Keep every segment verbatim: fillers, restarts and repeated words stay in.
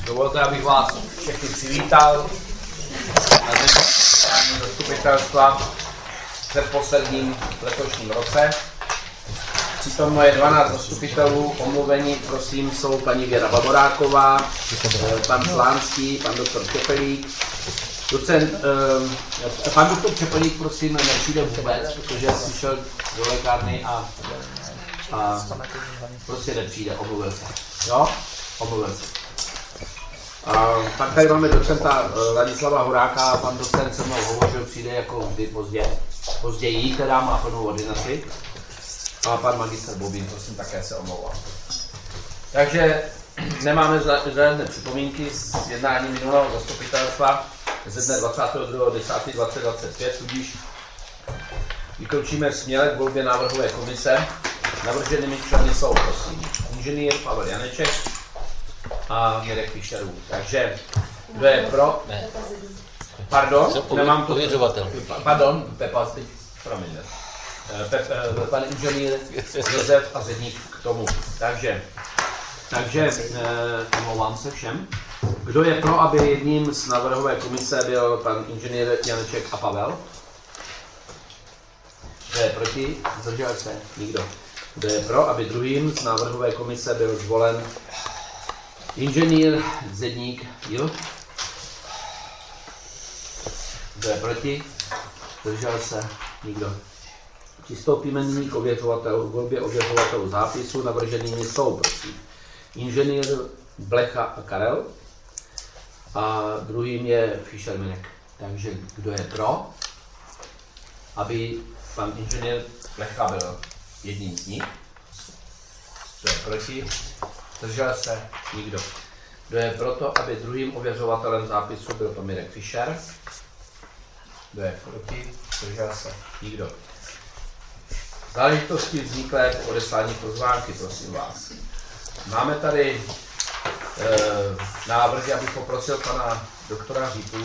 Dovolte, abych vás všechny přivítal na zasedání zastupitelstva v předposledním letošním roce. Přítomno je dvanáct zastupitelů, omluvení, prosím, jsou paní Věra Baboráková, pan Slánský, pan doktor Čepelík. Docent, eh, pan doktor Čepelík, prosím, nepřijde vůbec, protože přišel do lékárny a, a prostě nepřijde, omluvil se. Jo? Omluvil se. A pak tady máme docenta Ladislava Horáka a pan docent se mnou hovořil, přijde jako vždy pozdě. Později, teda má plnou ordinaci. A pan magistr Bobín, prosím, také se omlouvám. Takže nemáme žádné připomínky z jednání minulého zastupitelstva ze dne dvacátého druhého desátého dva tisíce dvacet pět, tudíž vykročíme směle k volbě návrhové komise. Navrženými členy jsou, prosím, inženýr Pavel Janeček a Mirek Fischerů. Takže, kdo je pro? Ne. Pardon, nemám to. Ověřovatel. Pardon, Pepa, teď, promiň. Pep, pan inženýr Josef a Zedník k tomu. Takže, takže eh, omlouvám se všem. Kdo je pro, aby jedním z návrhové komise byl pan inženýr Janeček a Pavel? Kdo je proti? Zdržel se? Nikdo. Kdo je pro, aby druhým z návrhové komise byl zvolen inženýr Zedník? Jo? Kdo je proti? Zdržel se? Nikdo. Přistoupíme nyní k ověřovatelů, volbě ověřovatelů zápisu. Navrženými jsou, prosím, inženýr Blecha a Karel a druhým je Fischer Mirek. Takže kdo je pro, aby pan inženýr Blecha byl jedním z nich? Kdo je proti? Zdržel se? Nikdo. Kdo je proto, aby druhým ověřovatelem zápisu byl pan Mirek Fischer? Kdo je proti? Zdržel se? Nikdo. Záležitosti vzniklé k odeslání pozvánky, prosím vás. Máme tady e, návrhy, abych poprosil pana doktora Řípu.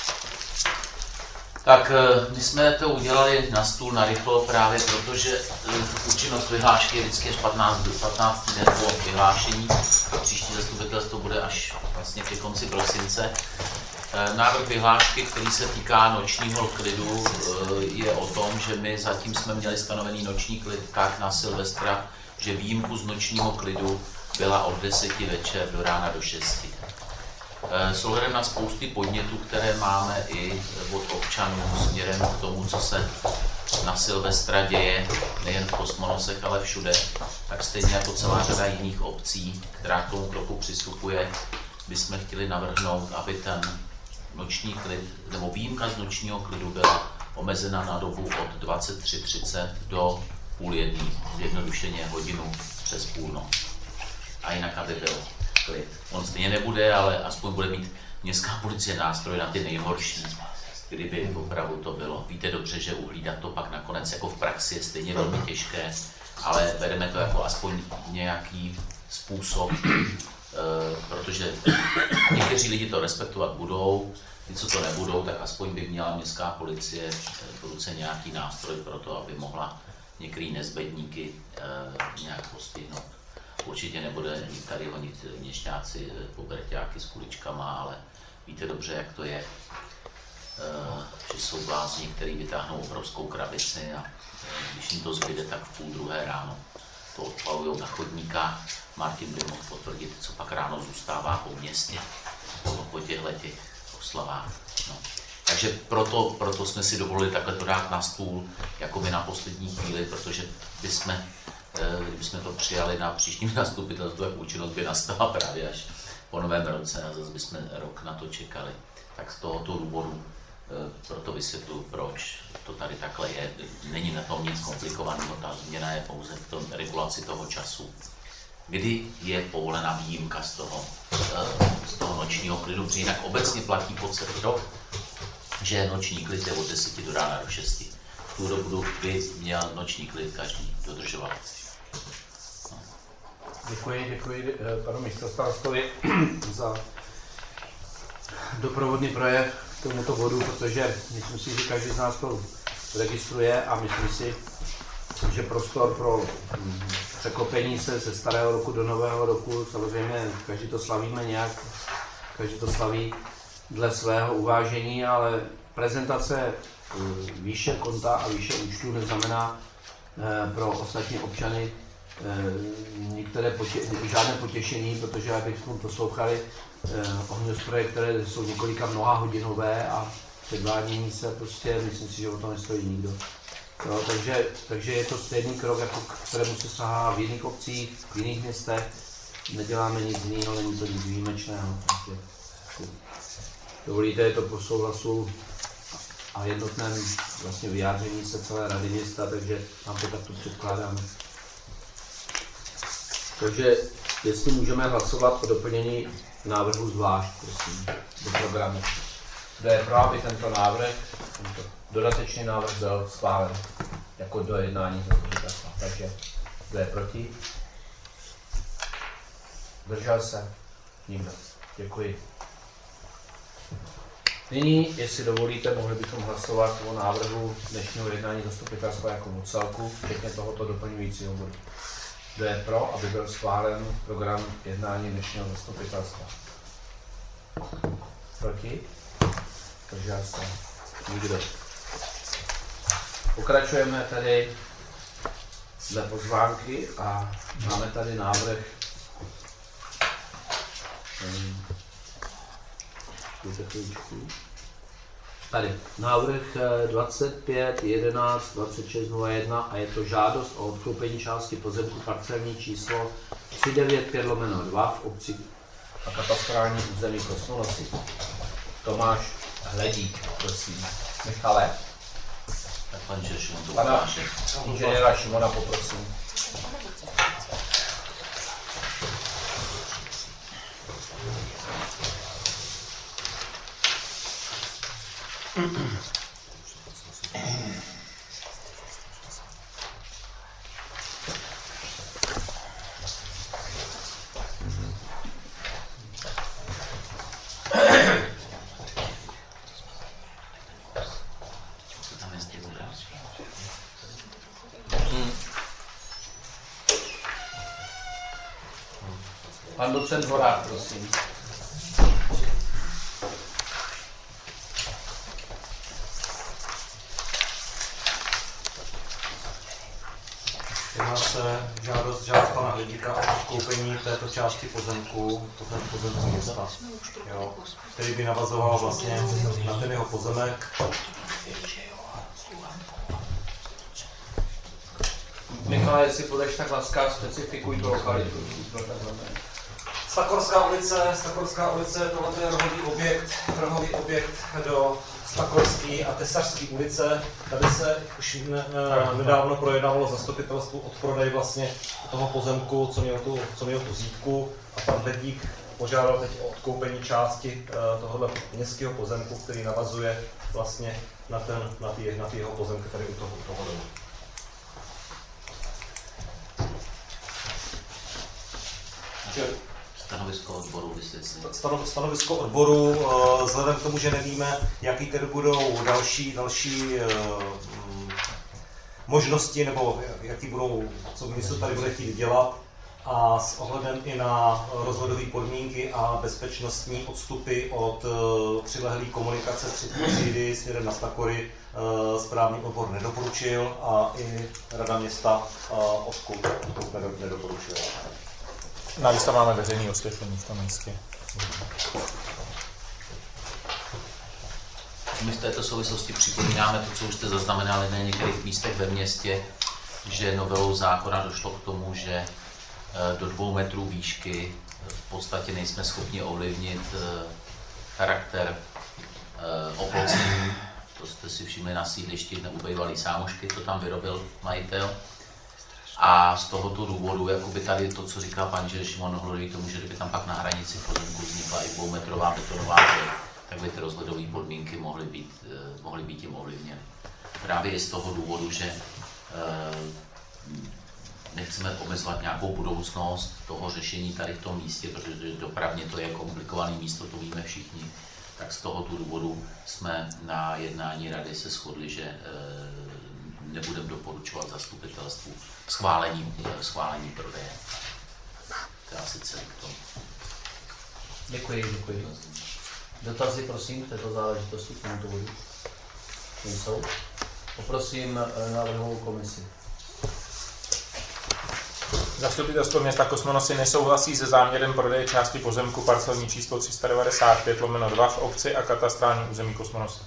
Tak my jsme to udělali na stůl narychlo právě protože účinnost vyhlášky je vždycky až patnáct dní po vyhlášení. Příští zastupitelstvo bude až vlastně ke konci prosince. Návrh vyhlášky, který se týká nočního klidu, je o tom, že my zatím jsme měli stanovený noční klid tak na Silvestra, že výjimku z nočního klidu byla od deseti večer do rána do šesti. S ohledem na spousty podnětů, které máme i od občanů směrem k tomu, co se na Silvestra děje, nejen v Kosmonosech, ale všude, tak stejně jako celá řada jiných obcí, která k tomu kroku přistupuje, bychom chtěli navrhnout, aby ten noční klid, nebo výjimka z nočního klidu byla omezena na dobu od dvacet tři třicet do půl jedný, zjednodušeně hodinu přes půlnoc. A jinak, aby byl klid. On stejně nebude, ale aspoň bude mít městská policie nástroj na ty nejhorší, kdyby opravdu to bylo. Víte dobře, že uhlídat to pak nakonec jako v praxi je stejně velmi těžké, ale bereme to jako aspoň nějaký způsob, protože někteří lidi to respektovat budou, ty, co to nebudou, tak aspoň by měla městská policie v ruce nějaký nástroj pro to, aby mohla některý nezbedníky nějak postihnout. Určitě nebude tady honit měšťáci puberťáky s kuličkama, ale víte dobře, jak to je, že jsou blázni, kteří vytáhnou obrovskou krabici a když jim to zbyde, tak v půl druhé ráno to odpalujou na chodníka. Martin by mohl potvrdit, co pak ráno zůstává po městě po těchto těch oslavách. No. Takže proto, proto jsme si dovolili takhle to dát na stůl, jako by na poslední chvíli, protože bychom, kdybychom to přijali na příštím zastupitelstvu, jak účinnost by nastala právě až po novém roce a zase bychom rok na to čekali. Tak z tohoto důvodu proto vysvětluji, proč to tady takhle je. Není na tom nic komplikovaného, ta změna je pouze v tom regulaci toho času. Kdy je povolena výjimka z toho, z toho nočního klidu, protože jinak obecně platí po celý rok, že noční klid je od deseti do rána do šesti. V tu dobu by měl noční klid každý dodržovat. No. Děkuji, děkuji panu místostarostkovi za doprovodný projev k tomuto bodu, protože myslím si, že každý z nás to registruje a myslím si, že prostor pro překlopení se ze starého roku do nového roku, samozřejmě každý to slavíme nějak takže to slaví dle svého uvážení, ale prezentace výše konta a výše účtu neznamená pro ostatní občany některé potě, žádné potěšení, protože abychom poslouchali ohňostroje, které jsou několika mnoha hodinové a předvádění se prostě, myslím si, že o to nestojí nikdo. No, takže, takže je to stejný krok, jako k kterému se sahá v jiných obcích, v jiných městech. Neděláme nic jiného, není to nic výjimečného. Takže, dovolíte, je to po souhlasu a jednotném vlastně vyjádření se celé rady města, takže vám to takto předkládáme. Takže jestli můžeme hlasovat o doplnění návrhu zvlášť, prosím, do programu. Kdo je pro, aby tento návrh, tento dodatečný návrh byl schválen jako do jednání zastupitelstva. Takže kdo je proti? Držel se? Nikdo. Děkuji. Nyní, jestli dovolíte, mohli bychom hlasovat o návrhu dnešního jednání zastupitelstva jako o celku, včetně tohoto doplňujícího bodu. Kdo je pro, aby byl schválen program jednání dnešního zastupitelstva? Proti? Držel se? Nikdo. Pokračujeme tady dle pozvánky a máme tady návrh um, tady návrh dvacet pět jedenáct dvacet šest nula jedna a je to žádost o odkoupení části pozemku parcelní číslo tři devět pět lomeno dva v obci a katastrální území Krosnonosy. Tomáš Hledík, prosím. Michale. Tak pan Šimon to Pana inženýra Šimona poprosím. Pan docent Horák, prosím. Jedná se žádost žádost pana Hledíka o odkoupení této části pozemku, pozemku, pozemku města, jo, který by navazoval vlastně na ten jeho pozemek. Michale, jestli budeš tak laskav, specifikuj tu lokalitu. Stakorská ulice, Stakorská ulice, tohle je rohový objekt, rohový objekt do Stakorský a Tesařský ulice. Tady se už nedávno projednávalo zastupitelstvu odprodej vlastně toho pozemku, co měl tu, co měl tu zítku, a pan Hledík požádal teď o odkoupení části tohohle městského pozemku, který navazuje vlastně na, ten, na, ty, na ty jeho pozemky tady u toho, u toho domu. Stanovisko odboru vysvětlení. Stanovisko odboru, vzhledem k tomu, že nevíme, jaký tedy budou další, další možnosti, nebo jaký budou, co město tady bude chtít dělat, a s ohledem i na rozvodové podmínky a bezpečnostní odstupy od přilehlé komunikace třetí třídy směrem na Stakory, správní odbor nedoporučil a i Rada města odkud nedoporučila. Navíc tam máme veřejné osvětlení v tom místě. My v této souvislosti připomínáme to, co už jste zaznamenali na některých místech ve městě, že novelou zákona došlo k tomu, že do dvou metrů výšky v podstatě nejsme schopni ovlivnit charakter oplocení. To jste si všimli na sídlišti neubejvalý sámošky, to tam vyrobil majitel. A z tohoto důvodu, jakoby tady to, co říká pan Šimon, hledí tomu, že kdyby tam pak na hranici pozemku vznikla i dvoumetrová betonová zeď, tak by ty rozhledové podmínky mohly být, mohly být jim ovlivněny. Právě i z toho důvodu, že nechceme omezovat nějakou budoucnost toho řešení tady v tom místě, protože dopravně to je komplikované místo, to víme všichni. Tak z tohoto důvodu jsme na jednání rady se shodli, že nebudeme doporučovat zastupitelstvu schválení, schválení prodeje. To je asi celý k tomu. Děkuji, děkuji. Dotazy, prosím, k této záležitosti, k tomuto bodu? Nejsou. Poprosím návrhovou komisi. Zastupitelstvo města Kosmonosy nesouhlasí se záměrem prodeje části pozemku parcelní číslo tři sta devadesát pět lomeno dva v obci a katastrální území Kosmonosy.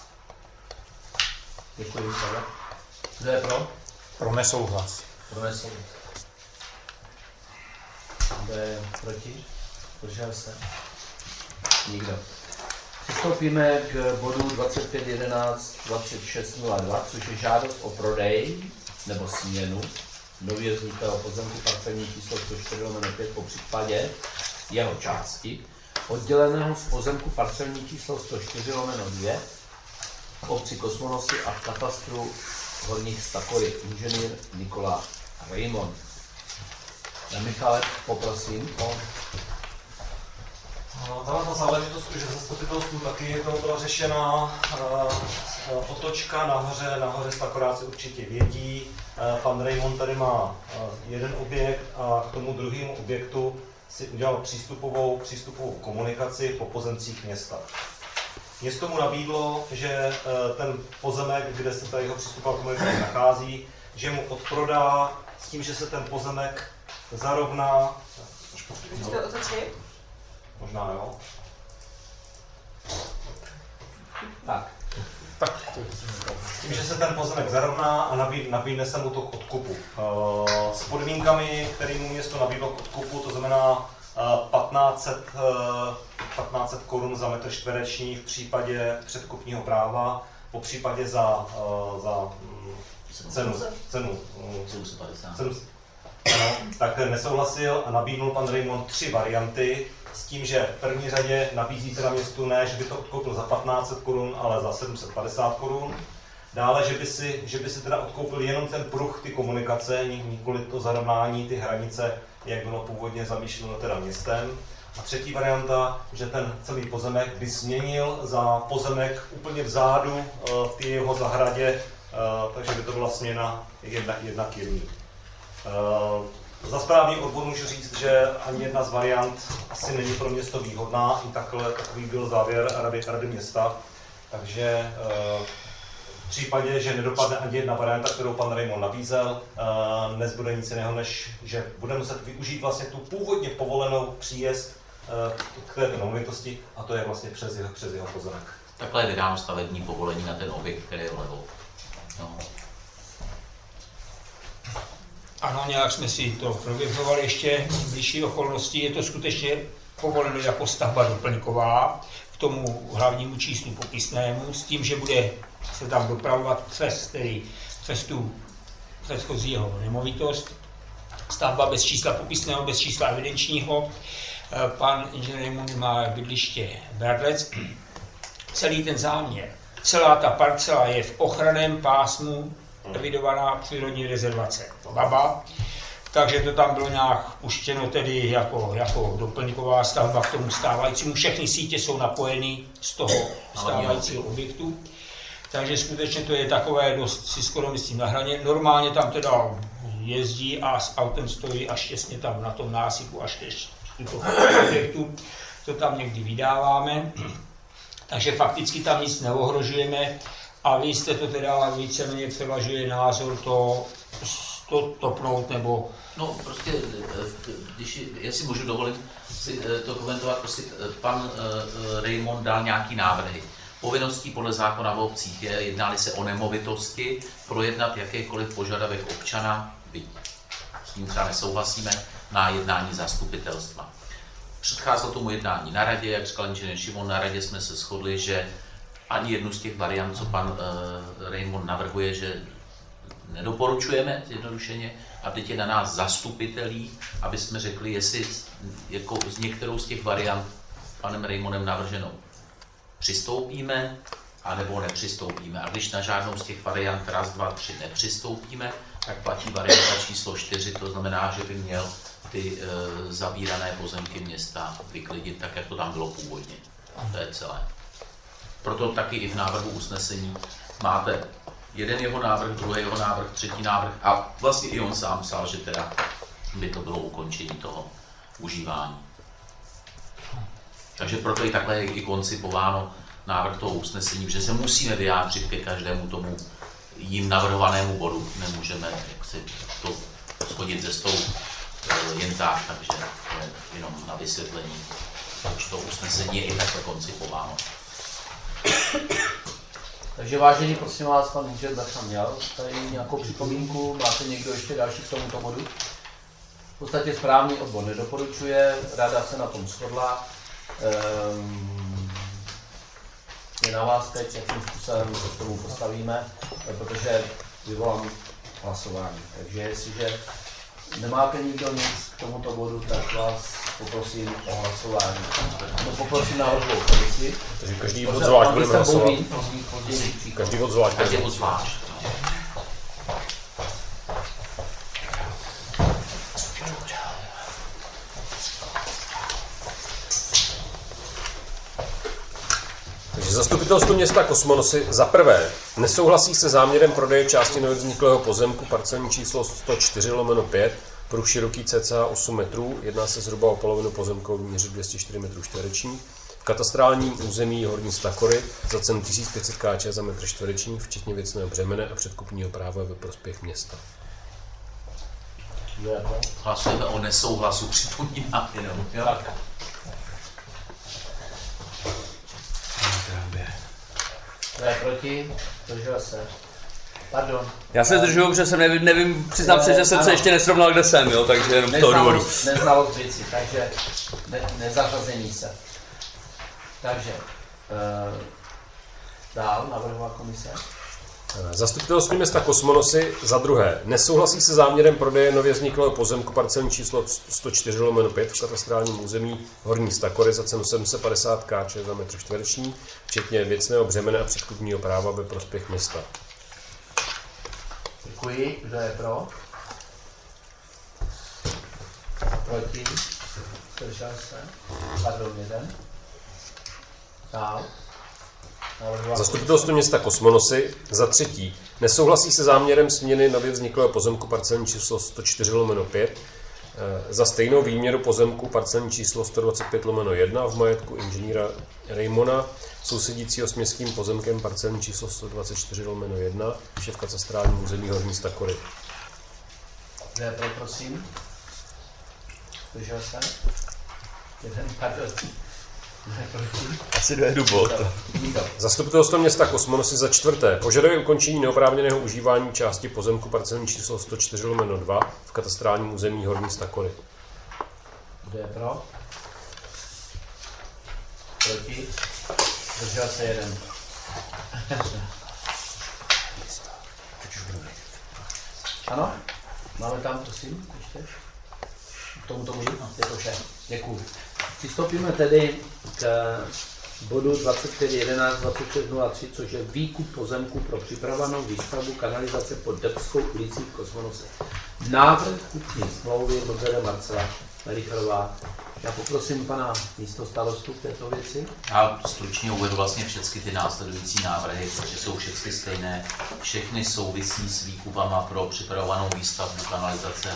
Děkuji, Pavel. Kdo je pro? Pro nesouhlas. Pro nesouhlas. Kdo je proti? Zdržel se? Nikdo. Přistoupíme k bodu dvacet pět jedenáct dvacet šest nula dva, což je žádost o prodej nebo směnu nově vzniklého pozemku parcelní číslo sto čtyři lomeno pět po případě jeho části, odděleného z pozemku parcelní číslo sto čtyři lomeno dva v obci Kosmonosy a v katastru Horních Stakory, inženýr Nikola Raymond. Michale, poprosím o... Tato záležitost už v zastupitelstvu taky jednou byla řešena. Uh, otočka nahoře, nahoře Stakoráci určitě vědí. Uh, pan Raymond tady má uh, jeden objekt a k tomu druhému objektu si udělal přístupovou, přístupovou komunikaci po pozemcích města. Město mu nabídlo, že uh, ten pozemek, kde se ta jeho přístupová komunikace nachází, že mu odprodá s tím, že se ten pozemek zarovná. Můžete otočit? Možná jo. Tak. Tak. Tím, že se ten pozemek zarovná a nabídne, nabídne se mu to k odkupu. S podmínkami, které mu město nabídlo k odkupu, to znamená patnáct set korun za metr čtvereční v případě předkupního práva, po případě za, za cenu, cenu, sedm set padesát. cenu ano, tak nesouhlasil a nabídnul pan Raymond tři varianty s tím, že v první řadě nabízí teda městu ne, že by to odkoupil za patnáct set korun, ale za sedm set padesát korun. Dále, že by si, že by si teda odkoupil jenom ten pruh, ty komunikace, nikoli to zarovnání, ty hranice, jak bylo původně zamýšleno teda městem. A třetí varianta, že ten celý pozemek by směnil za pozemek úplně vzadu v té jeho zahradě, takže by to byla směna jedna, jedna k jedný. Za správný odbor můžu říct, že ani jedna z variant asi není pro město výhodná, i takhle, takový byl závěr rady, rady města. Takže v případě, že nedopadne ani jedna varianta, kterou pan Raymond nabízel, nezbude nic jiného, než že bude muset využít vlastně tu původně povolenou příjezd k této nemovitosti, a to je vlastně přes jeho, přes jeho pozemek. Takhle je vydáno stavební povolení na ten objekt, který je vlevo. No. Ano, nějak jsme si to prověřovali ještě blížší okolnosti. Je to skutečně povoleno jako stavba doplňková k tomu hlavnímu číslu popisnému, s tím, že bude se tam dopravovat přes, tedy přes tu předchozího nemovitost. Stavba bez čísla popisného, bez čísla evidenčního. Pan inženýr má bydliště Bradlec. Celý ten záměr, celá ta parcela je v ochranném pásmu evidovaná přírodní rezervace Baba, takže to tam bylo nějak puštěno tedy jako, jako doplňková stavba k tomu stávajícímu. Všechny sítě jsou napojeny z toho stávajícího objektu, takže skutečně to je takové dost, si skoro myslím, na hraně. Normálně tam teda jezdí a s autem stojí až těsně tam na tom násypu, až do toho objektu, to tam někdy vydáváme, takže fakticky tam nic neohrožujeme. A vy jste to teda víceméně převažuje názor to, to topnout, nebo... No prostě, když, jestli můžu dovolit si to komentovat, prostě pan Raymond dal nějaký návrhy. Povinností podle zákona v obcích je, jednali se o nemovitosti, projednat jakýkoliv požadavek občana, byť s ním třeba nesouhlasíme, na jednání zastupitelstva. Předcházelo tomu jednání na radě, jak říkal inženýr Šimon, na radě jsme se shodli, že ani jednu z těch variant, co pan uh, Raymond navrhuje, že nedoporučujeme zjednodušeně, a teď je na nás zastupitelí, aby jsme řekli, jestli jako z některou z těch variant panem Raymondem navrženou přistoupíme, anebo nepřistoupíme. A když na žádnou z těch variant raz, dva, tři nepřistoupíme, tak platí varianta číslo čtyři, to znamená, že by měl ty uh, zabírané pozemky města vyklidit tak, jak to tam bylo původně. A to je celé. Proto taky i v návrhu usnesení máte jeden jeho návrh, druhý jeho návrh, třetí návrh a vlastně i on sám psal, že teda by to bylo ukončení toho užívání. Takže proto i takhle je i koncipováno návrh toho usnesení, že se musíme vyjádřit ke každému tomu jim navrhovanému bodu. Nemůžeme jaksi to schodit ze stolu jen tak, takže to je jenom na vysvětlení, proč to usnesení je i takhle koncipováno. Takže vážení, prosím vás, pan Můžet Bacha měl tady nějakou připomínku, máte někdo ještě další k tomuto bodu? V podstatě správný odbor nedoporučuje, rada se na tom shodla. Um, je na vás teď, jakým způsobem se k tomu postavíme, protože vyvolám hlasování. Takže jestliže nemáte nikdo nic k tomuto bodu, tak vás poprosím o hlasování. No, poprosím na odbor komisi. Takže každý bod zvlášť budeme hlasovat. Každý bod zvlášť. Každý bod zvlášť. Zastupitelstvo města Kosmonosy za prvé nesouhlasí se záměrem prodeje části novovzniklého pozemku parcelní číslo sto čtyři lomeno pět, pruh široký cca osm metrů, jedná se zhruba o polovinu pozemku v výměře dvě stě čtyři metrů čtverečních, v katastrálním území Horní Stakory za cenu tisíc pět set korun za metr čtvereční, včetně věcného břemene a předkupního práva ve prospěch města. Hlasujeme o nesouhlasu, připomínám jenom. Kdo je proti? Zdržel se. Pardon. Já se zdržuju, protože jsem nevím, nevím přiznám se, že jsem ano. se ještě nesrovnal, kde jsem, jo, takže jenom z toho důvodu. Neznalost věci, takže ne, nezařazení se. Takže uh, dál navrhová komise. Zastupitelstvo města Kosmonosy za druhé nesouhlasí se záměrem prodeje nově vzniklého pozemku parcelní číslo sto čtyři lomeno pět v katastrálním území Horní Stakory za cenu sedm set padesát korun za metr čtvereční, včetně věcného břemene a předkupního práva ve prospěch města. Děkuji. Kdo je pro? Proti? Zdržel se? Pardon, jeden. Dál. Zastupitelstvo města Kosmonosy za třetí nesouhlasí se záměrem směny nově vzniklého pozemku parcelní číslo sto čtyři lomeno pět za stejnou výměru pozemku parcelní číslo sto dvacet pět lomeno jedna v majetku inženýra Raymona, sousedícího s městským pozemkem parcelní číslo sto dvacet čtyři lomeno jedna, vše v katastrálním území Horní Stakory. Kdo je pro, prosím? Zdržel se? Jeden, pardon. Asi dojedu bod. Zastupitelstvo města Kosmonosy za čtvrté požaduje ukončení neoprávněného užívání části pozemku parcelní číslo sto čtyři lomeno dva v katastrálním území Horní Stakory. Kdo je pro? Proti? Zdržel se jeden. Ano? Máme tam, prosím, ještě? K tomuto bodu? Je to vše. Děkuju. Přistoupíme tedy k bodu dvacet pět jedenáct dvacet šest nula tři, což je výkup pozemku pro připravenou výstavbu kanalizace pod Debskou ulicí v Kosmonosech. Návrh kupní smlouvy Robert Marcela Merichelová. Já poprosím pana místostarostu k této věci. Já stručně uvedu vlastně všechny ty následující návrhy, protože jsou všechny stejné. Všechny souvisí s výkupama pro připravovanou výstavbu kanalizace,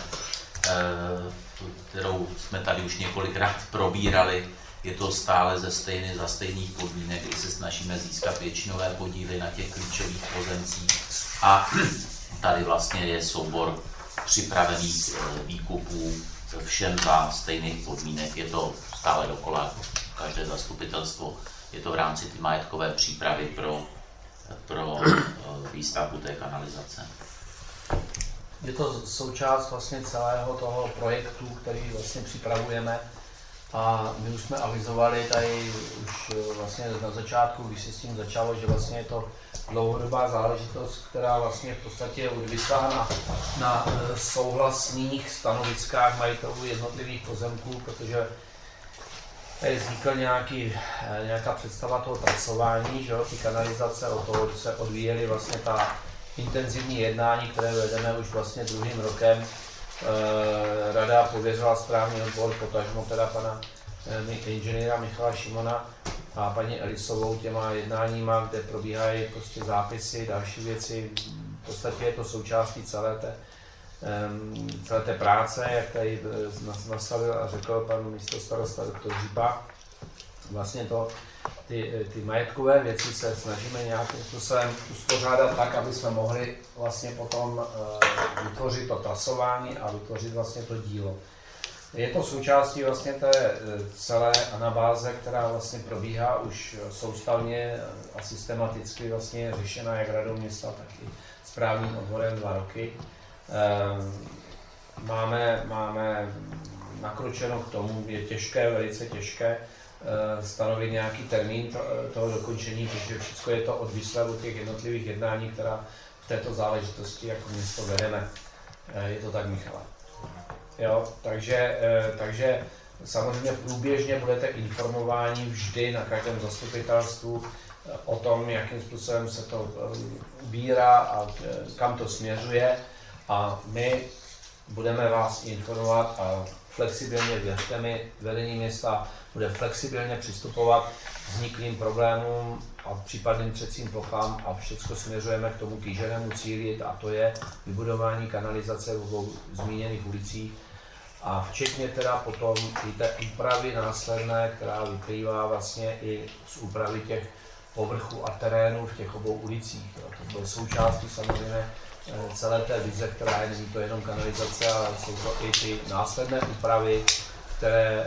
kterou jsme tady už několikrát probírali. Je to stále ze stejných, za stejných podmínek, kdy se snažíme získat většinové podíly na těch klíčových pozemcích. A tady vlastně je soubor připravených výkupů všem za stejných podmínek. Je to stále dokola, každé zastupitelstvo. Je to v rámci ty majetkové přípravy pro, pro výstavbu té kanalizace. Je to součást vlastně celého toho projektu, který vlastně připravujeme. A my už jsme avizovali tady už vlastně na začátku, když se s tím začalo, že vlastně je to dlouhodobá záležitost, která vlastně v podstatě je odvislá na, na souhlasných stanoviskách majitelů jednotlivých pozemků, protože tady vznikl nějaký, nějaká představa toho trasování, že jo, ty kanalizace, od toho se odvíjely vlastně ta intenzivní jednání, které vedeme už vlastně druhým rokem. Rada pověřila správní odbor, potažmo teda pana inženýra Michala Šimona a paní Elisovou těma jednáníma, kde probíhají prostě zápisy, další věci. V podstatě je to součástí celé té, celé té práce, jak tady nastavil a řekl pan místostarosta doktor Řípa. vlastně to, ty, ty majetkové věci se snažíme nějakým způsobem uspořádat tak, aby jsme mohli vlastně potom vytvořit to trasování a vytvořit vlastně to dílo. Je to součástí vlastně té celé anabáze, která vlastně probíhá už soustavně a systematicky vlastně řešena jak radou města, tak i správním odborem dva roky. Máme, máme nakročeno k tomu, je těžké, velice těžké stanovit nějaký termín toho dokončení, protože všechno je to odvislé od těch jednotlivých jednání, která v této záležitosti jako město vedeme. Je to tak, Michale? Jo, takže, takže samozřejmě průběžně budete informováni vždy na každém zastupitelstvu o tom, jakým způsobem se to ubírá a kam to směřuje. A my budeme vás informovat a flexibilně, věřte mi, vedení města bude flexibilně přistupovat k vzniklým problémům a případným třecím plochám a všechno směřujeme k tomu kýženému cíli, a to je vybudování kanalizace v obou zmíněných ulicích a včetně teda potom i té úpravy následné, která vyplývá vlastně i z úpravy těch povrchů a terénů v těch obou ulicích. Jo. To bylo součástí samozřejmě celé té vize, která je, není to jenom kanalizace, ale jsou to i ty následné úpravy, které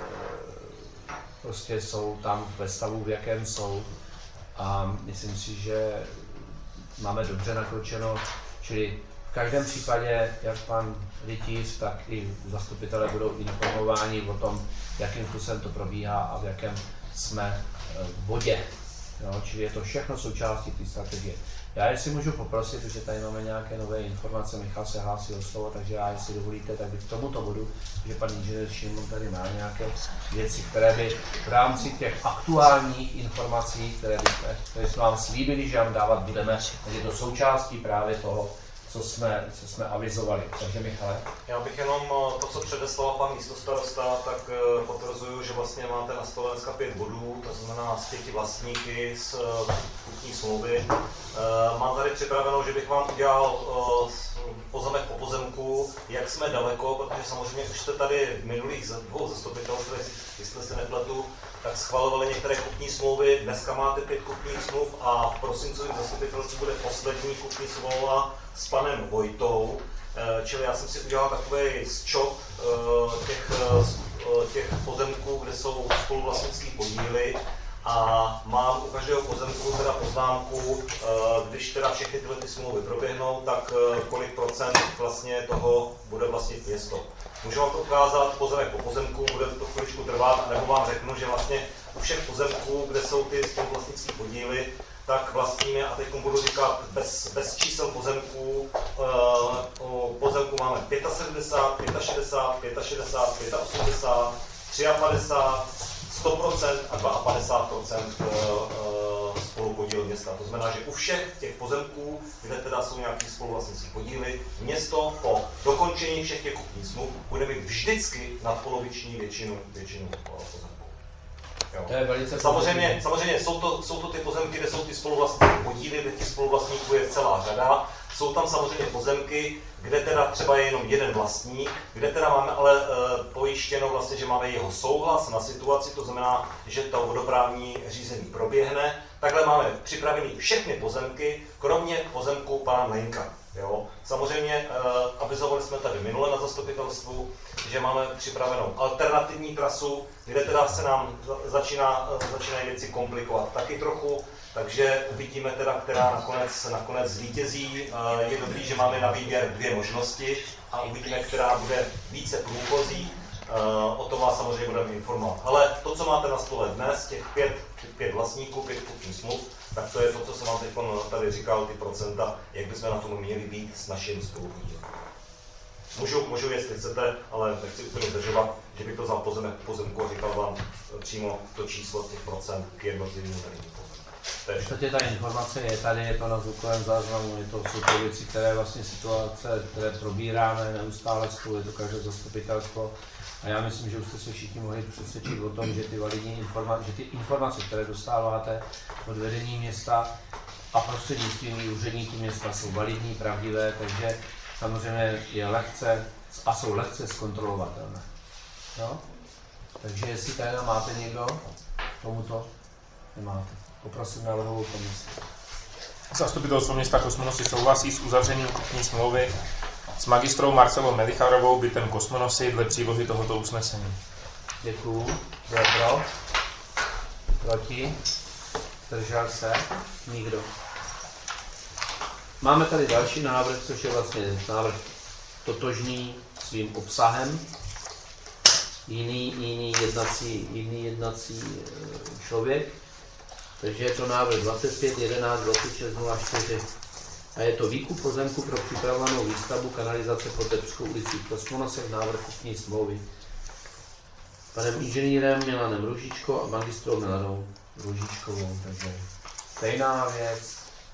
prostě jsou tam ve stavu, v jakém jsou. A myslím si, že máme dobře nakročeno, čili v každém případě, jak pan Rytíř, tak i zastupitelé budou informováni o tom, jakým způsobem to probíhá a v jakém jsme v bodě. No, čili je to všechno součástí té strategie. Já jestli můžu poprosit, protože tady máme nějaké nové informace, Michal se hlásí o slovo, takže já, jestli dovolíte, tak bych k tomuto bodu, že pan inženýr Šimon tady má nějaké věci, které by v rámci těch aktuálních informací, které, by, které jsme vám slíbili, že vám dávat budeme, tak je to součástí právě toho, co jsme, co jsme avizovali. Takže Michale. Já bych jenom to, co předeslal pan místostarosta, tak potvrzuju, že vlastně máte na stole dneska pět bodů, to znamená z pěti vlastníky z kupní smlouvy. Mám tady připravenou, že bych vám udělal pozemek po pozemku, jak jsme daleko, protože samozřejmě už jste tady v minulých dvou zastupitelstvech, jestli se nepletu, tak schvalovali některé kupní smlouvy. Dneska máte pět kupních smluv a v prosincovém zastupitelstvu bude poslední kupní smlouva s panem Vojtou. Čili já jsem si udělal takový zčop těch, těch pozemků, kde jsou spoluvlastnické podíly. A mám u každého pozemku teda poznámku, když teda všechny tyhle ty smlouvy proběhnou, tak kolik procent vlastně toho bude vlastnit město. Můžu vám to ukázat pozemek po pozemku, bude to chviličku trvat, nebo vám řeknu, že vlastně u všech pozemků, kde jsou ty spoluvlastnické podíly, tak vlastníme, a teď budu říkat bez, bez čísel pozemků, u pozemku máme sedmdesát pět, šedesát pět, šedesát pět, osmdesát pět, padesát tři, sto procent a padesát dva procent spolupodíl města. To znamená, že u všech těch pozemků, kde teda jsou nějaký spoluvlastnické podíly, město po dokončení všech těch kupních smluv bude mít vždycky nadpoloviční většinu, většinu pozemků. Jo. To je velice samozřejmě, samozřejmě jsou, to, jsou to ty pozemky, kde jsou ty spoluvlastnické podíly, kde těch spoluvlastníků je celá řada. Jsou tam samozřejmě pozemky, kde teda třeba je jenom jeden vlastník, kde teda máme ale e, pojištěno vlastně, že máme jeho souhlas na situaci, to znamená, že to vodoprávní řízení proběhne. Takhle máme připravený všechny pozemky, kromě pozemku pana Mlejnka. Jo. Samozřejmě e, avizovali jsme tady minule na zastupitelstvu, že máme připravenou alternativní trasu, kde teda se nám začíná, začínají věci komplikovat taky trochu. Takže uvidíme teda, která nakonec, nakonec zvítězí. Je dobrý, že máme na výběr dvě možnosti a uvidíme, která bude více průchozí. O tom vás samozřejmě budeme informovat. Ale to, co máte na stole dnes, těch pět, pět vlastníků, pět kupních smluv, tak to je to, co jsem vám teď tady říkal, ty procenta, jak bychom na tom měli být s naším spolupodílem. Můžu, můžu, jestli chcete, ale nechci úplně zdržovat, že bych to vzal pozemek pozemku a říkal vám přímo to číslo těch procent k jednotlivým územím. V podstatě ta informace je tady, je to na zvukovém záznamu, je to, jsou to věci, které vlastně situace, které probíráme neustále spolu, je to každé zastupitelstvo. A já myslím, že už jste se všichni mohli přesvědčit o tom, že ty validní informace, že ty informace, které dostáváte od vedení města a prostřednictvím i úředníků města jsou validní, pravdivé, takže samozřejmě je lehce a jsou lehce zkontrolovatelné. No? Takže jestli tady máte někdo, Tomuto nemáte. Poprosím návrhovou komisi. Zastupitelstvo města Kosmonosy souhlasí s uzavřením kupní smlouvy s magistrou Marcelou Melicharovou bytem Kosmonosy dle přílohy tohoto usnesení. Děkuju. Kdo je pro? Proti? Zdržel se? Nikdo. Máme tady další návrh, což je vlastně návrh totožný svým obsahem. Jiný, jiný, jednací, jiný jednací člověk. Takže je to návrh dvacet pět jedenáct dvacet šest nula čtyři a je to výkup pozemku pro připravovanou výstavbu kanalizace pod Debskou ulicí v Kosmonosech, návrh kupní smlouvy panem inženýrem Milanem Růžičkou a magistrou Milanou Růžičkovou. Takže stejná věc,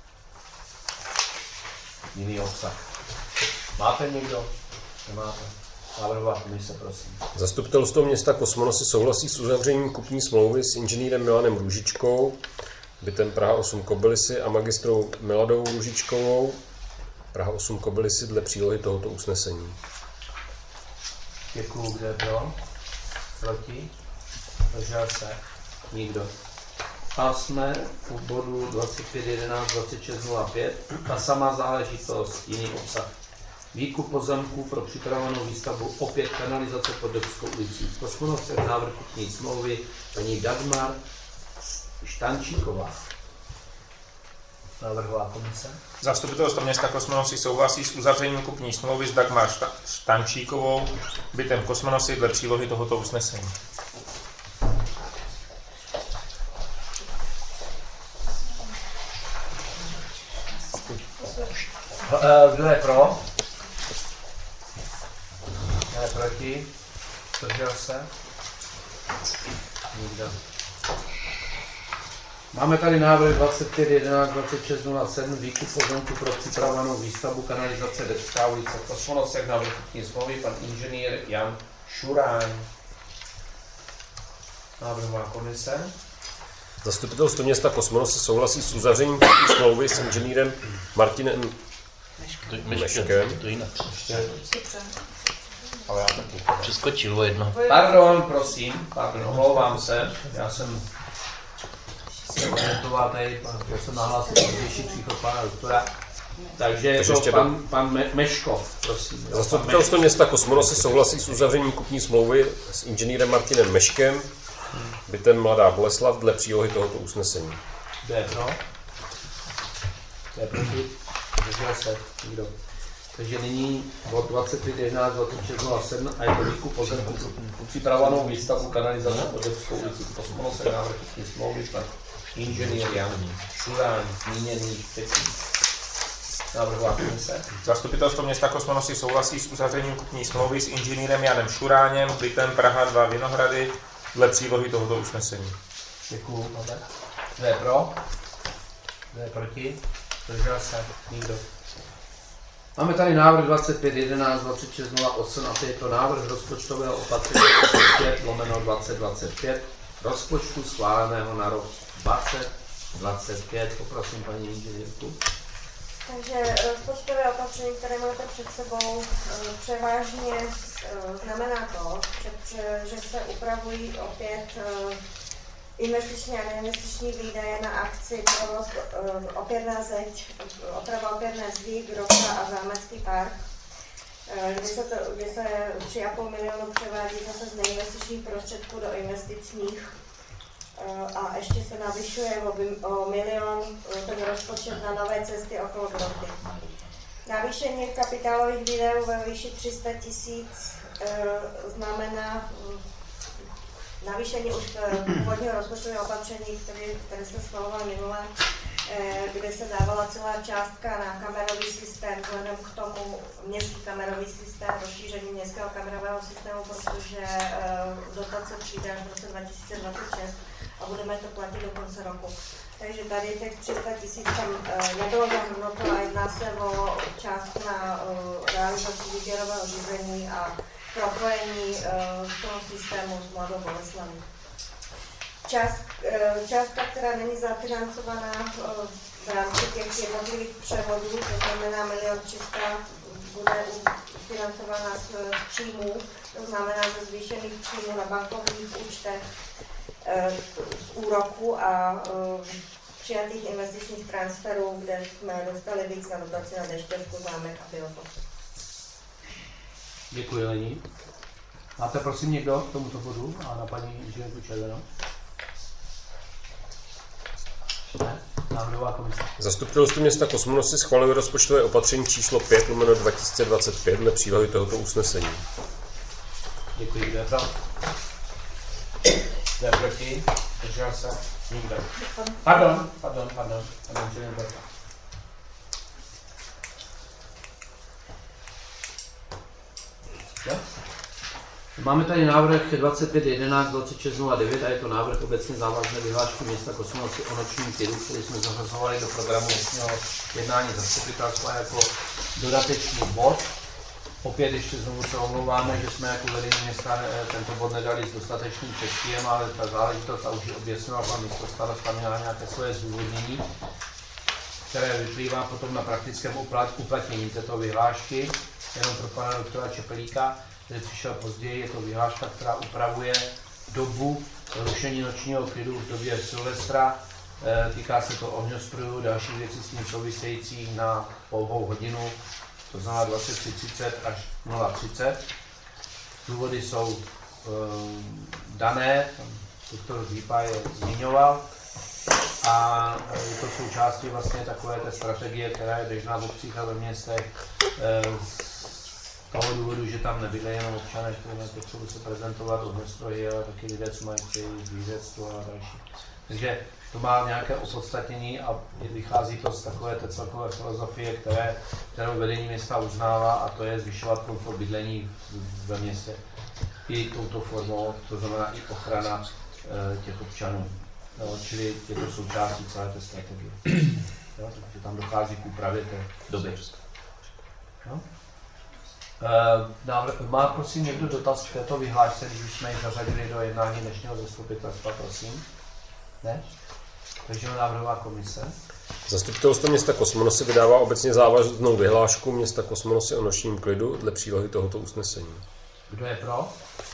jiný obsah. Máte někdo? Nemáte? Návrhová komise, prosím. Zastupitelstvo města Kosmonosy souhlasí s uzavřením kupní smlouvy s inženýrem Milanem Růžičkou, bytem Praha osm Kobylisy a magistrou Miladou Růžičkovou, Praha osm Kobylisy dle přílohy tohoto usnesení. Děkuju, kde je pro? Proti? Zdržel se? Nikdo. A jsme u bodu dvacet pět jedenáct dvacet šest nula pět, ta samá záležitost, jiný obsah. Výkup pozemků pro připravenou výstavbu, opět kanalizace pod Debskou ulicí v Kosmonosech, návrh kupní smlouvy paní Dagmar Štančíková. Návrhová komise. Zastupitelstvo města Kosmonosy souhlasí s uzavřením kupní smlouvy s Dagmar Štančíkovou bytem Kosmonosy dle přílohy tohoto usnesení. Kdo je pro? Kdo je proti? Zdržel se? Nikdo. Máme tady návrh dvacet pět jedenáct dvacet šest nula sedm, výkup pozemku pro připravovanou výstavbu kanalizace Debská ulice v Kosmonosech, návrh kupní smlouvy pan inženýr Jan Šuráň. Návrhová komise. Zastupitelstvo města Kosmonosy souhlasí s uzavřením kupní smlouvy s inženýrem Martinem Meškem. To jinak. Ale já taky. Přeskočilo jedno. Pardon, prosím, pardon, omlouvám se, já jsem se komentoval tady, já jsem nahlásil pozdější příchod pana doktora, takže je to pan, pan Me- Meško, prosím. Zastupitelstvo města Kosmonosy souhlasí s uzavřením kupní smlouvy s inženýrem Martinem Meškem, bytem Mladá Boleslav dle přílohy tohoto usnesení. Kdo je pro? Kdo je proti? Zdržel se? Nikdo. Takže nyní bod dvacet pět jedenáct dvacet šest nula sedm a je to výkup pozemku pro připravovanou výstavbu kanalizace pod Debskou ulicí v Kosmonosech, návrh kupní smlouvy pan inženýr Jan Šuráň, zmíněný předtím. Návrhová komise. Zastupitelstvo města Kosmonosy souhlasí s uzavřením kupní smlouvy s inženýrem Janem Šuráněm bytem Praha dva Vinohrady dle přílohy tohoto usnesení. Děkuju, pane. Kdo je pro? Kdo je proti? Zdržel se? Nikdo. Máme tady návrh dvacet pět jedenáct dvacet šest nula osm a to je to návrh rozpočtového opatření pět lomeno dvacet dvacet pět rozpočtu schváleného na rok dvacet dvacet pět. Poprosím paní inženýrku. Takže rozpočtové opatření, které máte před sebou, převážně znamená to, že, že se upravují opět investiční a neinvestiční výdaje na akci provoz opěrná zeď, oprava opěrné zdi, Grocha a Zámecký park, kdy se, to, kdy se tři a půl milionu převádí zase z neinvestičních prostředků do investičních a ještě se navyšuje o, o milion ten rozpočet na nové cesty okolo Grochy. Navýšení kapitálových výdajů ve výši tři sta tisíc znamená navýšení už původního rozpočtového opatření, které, které se schvalovalo minule, kde se dávala celá částka na kamerový systém, vzhledem k tomu městský kamerový systém, rozšíření městského kamerového systému, protože dotace přijde až v roce dva tisíce dvacet šest a budeme to platit do konce roku. Takže tady těch tři sta tisíc tam nebylo zahrnuto a jedná se o částku na realizaci výběrového řízení a propojení toho systému s Mladou Boleslaví. Část, částka, která není zafinancovaná v rámci těch jednotlivých převodů, to znamená milion tři sta, bude financována z příjmů, to znamená ze zvýšených příjmů na bankovních účtech z úroku a přijatých investičních transferů, kde jsme dostali víc na dotaci na Dešťovku, zámek a biotop. Děkuji, Lení. Máte prosím někdo k tomuto bodu a na paní inženýrku Červenou? Ne? Návrhová komise. Zastupitelstvo města Kosmonosy schvaluje rozpočtové opatření číslo pět lomeno dva tisíce dvacet pět dle přílohy tohoto usnesení. Děkuji. Kdo je pro? Kdo je proti? Držel se? Nikdo. Pardon, pardon, pardon. pardon jo? Máme tady návrh dvacet pět jedenáct dvacet šest nula devět a je to návrh obecně závazné vyhlášky města Kosmonosy o nočním klidu, který jsme zařazovali do programu dnešního jednání zastupitelstva jako dodatečný bod. Opět ještě znovu se omlouváme, že jsme jako vedení města tento bod nedali s dostatečným předstihem, ale ta záležitost, a už ji objasnila pan místostarosta, měla nějaké svoje zdůvodnění, které vyplývá potom na praktickém uplatnění této vyhlášky. Jenom pro pana doktora Čepelíka, který přišel později, je to vyhláška, která upravuje dobu rušení nočního klidu v době Silvestra. Týká se to ohňostrojů, dalších věcí s tím souvisejících na pouhou hodinu, to znamená dvacet tři třicet až nula třicet. Důvody jsou um, dané, doktor Zípa je zmiňoval, a je to součástí vlastně takové té strategie, která je běžná v obcích a ve městech, z toho důvodu, že tam nebydlejí jenom občané, kteří mají potřebu se prezentovat ohňostroji, ale taky lidé, co mají chtějí zvířectvo a další. Takže to má nějaké opodstatnění a vychází to z takové té celkové filozofie, které, kterou vedení města uznává, a to je zvyšovat komfort bydlení ve městě i touto formou, to znamená i ochrana e, těch občanů. No, čili je to součástí celé té strategie. Jo, takže tam dochází k úpravě té doby. No? E, má prosím někdo dotaz k této vyhlášce, když už jsme ji zařadili do jednání dnešního zastupitelstva, prosím? Ne? Takže návrhová komise. Zastupitelstvo města Kosmonosy vydává obecně závaznou vyhlášku města Kosmonosy o nočním klidu dle přílohy tohoto usnesení. Kdo je pro?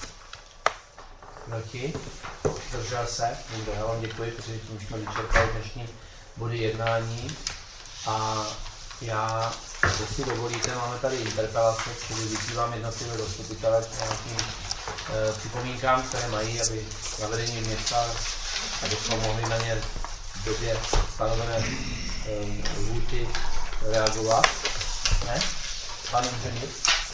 Proti? Zdržel se? Nikdo. Já vám děkuji, protože tím jsme vyčerpali dnešní body jednání. A já, jestli dovolíte, máme tady interpelace, čili vyzývám jednotlivé zastupitele k nějakým e, připomínkám, které mají, aby na vedení města, abychom mohli na ně v době stanovené e, lhůty reagovat. Ne? Pan inženýr?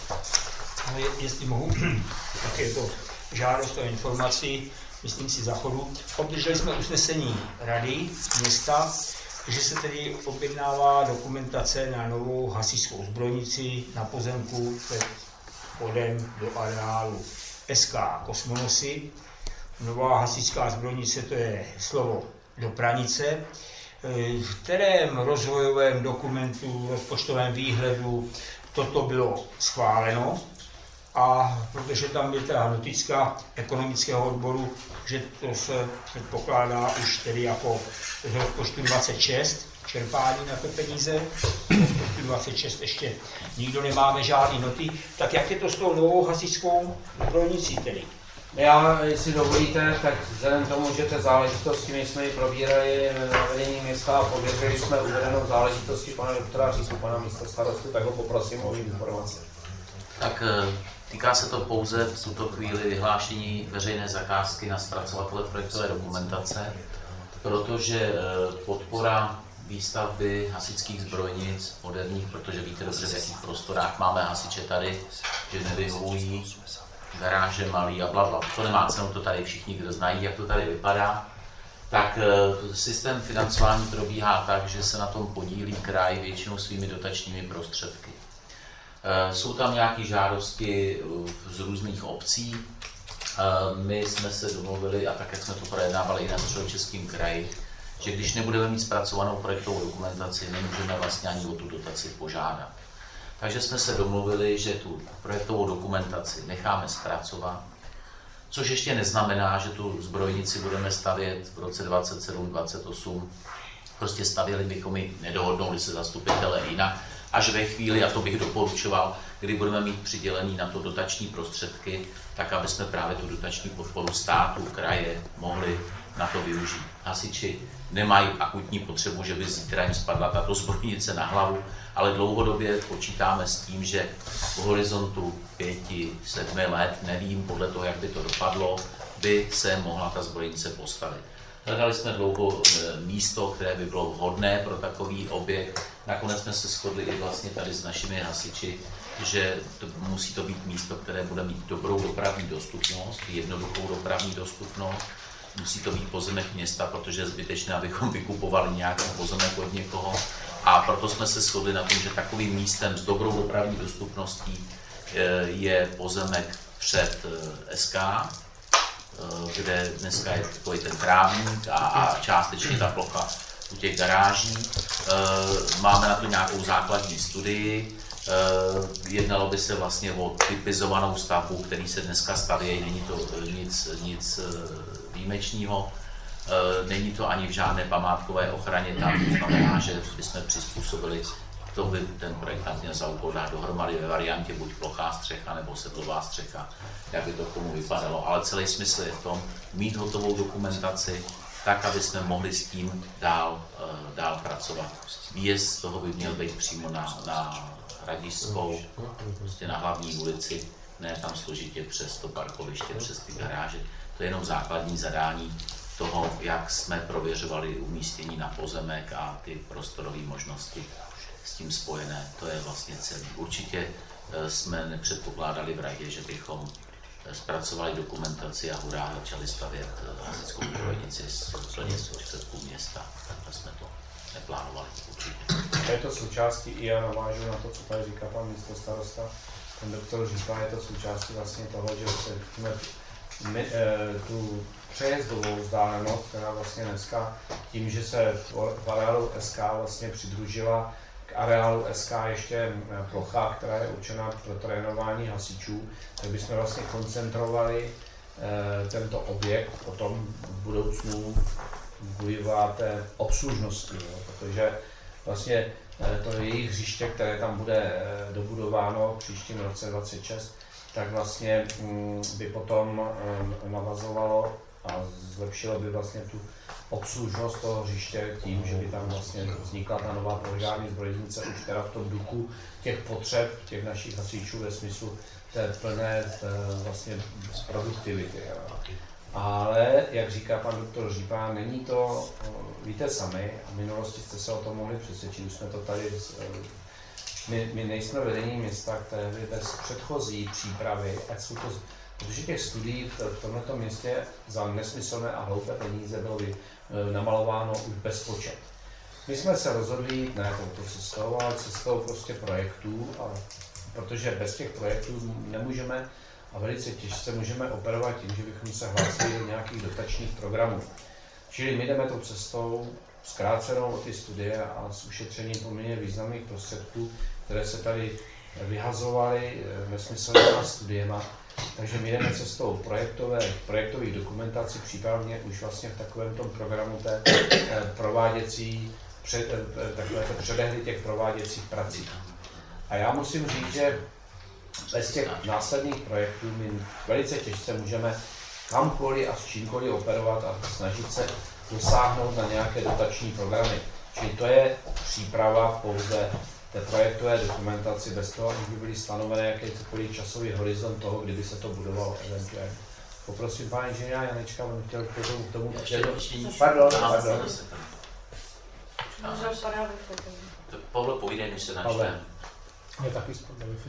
No, je, jestli mohu, tak je to žádost o informaci, myslím si za chodu. Obdrželi jsme usnesení rady města, že se tedy objednává dokumentace na novou hasičskou zbrojnici na pozemku před vchodem do areálu S K Kosmonosy. Nová hasičská zbrojnice, to je slovo do pranice, v kterém rozvojovém dokumentu, rozpočtovém výhledu toto bylo schváleno. A protože tam je ta notická ekonomického odboru, že to se předpokládá už tedy jako z rozpočtu dvacet šest, čerpání na to peníze, z rozpočtu dvacet šest ještě nikdo nemáme žádný noty, tak jak je to s tou novou hasičskou zbrojnicí tedy? Já, jestli dovolíte, tak vzhledem k tomu, že té záležitosti my jsme ji probírali na vedení města a pověřili jsme uvedenou záležitosti pana doktora Řízku, pana místostarostu, tak ho poprosím o informace. Tak týká se to pouze v tuto chvíli vyhlášení veřejné zakázky na zpracovatele projektové dokumentace, protože podpora výstavby hasičských zbrojnic moderních, protože víte dobře, v jakých prostorách máme hasiče tady, že nevyhovují, garáže malý a blabla. To nemá cenu, to tady všichni, kdo znají, jak to tady vypadá. Tak systém financování probíhá tak, že se na tom podílí kraj většinou svými dotačními prostředky. Jsou tam nějaké žádosti z různých obcí. My jsme se domluvili, a tak, jak jsme to projednávali i na Středočeském kraji, že když nebudeme mít zpracovanou projektovou dokumentaci, nemůžeme vlastně ani o tu dotaci požádat. Takže jsme se domluvili, že tu projektovou dokumentaci necháme zpracovat, což ještě neznamená, že tu zbrojnici budeme stavět v roce dvacet sedm dvacet osm. Prostě stavěli bychom ji, nedohodnou se zastupitele jinak, až ve chvíli, a to bych doporučoval, kdy budeme mít přidělený na to dotační prostředky, tak aby jsme právě tu dotační podporu státu, kraje mohli na to využít. Hasiči nemají akutní potřebu, že by zítra jim spadla tato zbrojnice na hlavu, ale dlouhodobě počítáme s tím, že v horizontu pěti, sedmi let, nevím podle toho, jak by to dopadlo, by se mohla ta zbrojnice postavit. Hledali jsme dlouho místo, které by bylo vhodné pro takový objekt. Nakonec jsme se shodli i vlastně tady s našimi hasiči, že to, musí to být místo, které bude mít dobrou dopravní dostupnost, jednoduchou dopravní dostupnost. Musí to být pozemek města, protože je zbytečné, abychom vykupovali nějaký pozemek od někoho. A proto jsme se shodli na tom, že takovým místem s dobrou dopravní dostupností je pozemek před S K, kde dneska je takový ten trávník a, a částečně ta plocha u těch garáží. Máme na to nějakou základní studii. Jednalo by se vlastně o typizovanou stavbu, který se dneska staví, není to nic, nic výjimečného. Není to ani v žádné památkové ochraně, tam to znamená, že bychom přizpůsobili, to by ten projektant měl za úkol dát dohromady ve variantě buď plochá střecha nebo sedlová střecha, jak by to k tomu vypadalo. Ale celý smysl je v tom mít hotovou dokumentaci, tak, aby jsme mohli s tím dál, dál pracovat. Výjezd z toho by měl být přímo na, na Hradišťskou, prostě na hlavní ulici, ne tam složitě přes to parkoviště, přes ty garáže. To je jenom základní zadání toho, jak jsme prověřovali umístění na pozemek a ty prostorové možnosti s tím spojené. To je vlastně celý. Určitě jsme nepředpokládali v radě, že bychom zpracovali dokumentaci a hurá začali stavět hasickou zbrojnici z prostředků města. Takhle jsme to neplánovali určitě. Je to součástí, i já navážu na to, co tady říká pan místo starosta, pan doktor říká, je to součástí vlastně toho, že se chceme my, e, tu přejezdovou vzdálenost, která vlastně dneska tím, že se v areálu S K vlastně přidružila k areálu S K ještě plocha, která je určená pro trénování hasičů, tak bychom vlastně koncentrovali e, tento objekt potom v budoucnu vlivá té obslužnosti, jo, protože vlastně to jejich hřiště, které tam bude dobudováno v příštím roce dvacet šest, tak vlastně by potom navazovalo a zlepšilo by vlastně tu obslužnost toho hřiště tím, že by tam vlastně vznikla ta nová požární zbrojnice už teda v tom duchu těch potřeb těch našich hasičů ve smyslu té plné té vlastně produktivity. Ale, jak říká pan doktor Řípa, není to, víte sami, a v minulosti jste se o tom mohli přesvědčit, už jsme to tady, my, my nejsme vedení města, které by bez předchozí přípravy, ať jsou to, protože těch studií v, v tomto městě za nesmyslné a hloupé peníze bylo by namalováno už bez počet. My jsme se rozhodli jít ne touto cestou, ale cestou prostě projektů, a protože bez těch projektů nemůžeme a velice těžce můžeme operovat tím, že bychom se hlásili do nějakých dotačních programů. Čili my jdeme tou cestou zkrácenou o ty studie a s ušetřením poměrně významných prostředků, které se tady vyhazovaly nesmyslnými studiema. Takže my jdeme cestou projektové, projektových dokumentací, případně už vlastně v takovém tom programu té prováděcí, před, takové předehry těch prováděcích prací. A já musím říct, že bez těch následných projektů my velice těžce můžeme kamkoliv a s čímkoliv operovat a snažit se dosáhnout na nějaké dotační programy. Čili to je příprava pouze té projektové dokumentaci bez toho, aniž by byly stanovené jakýkoliv časový horizont toho, kdyby se to budovalo eventuálně. Poprosím pana inženýra Janečka, on chtěl k tomu... K tomu pardon, pardon. Pavle, povídej, než se načteme. Je taky spodný.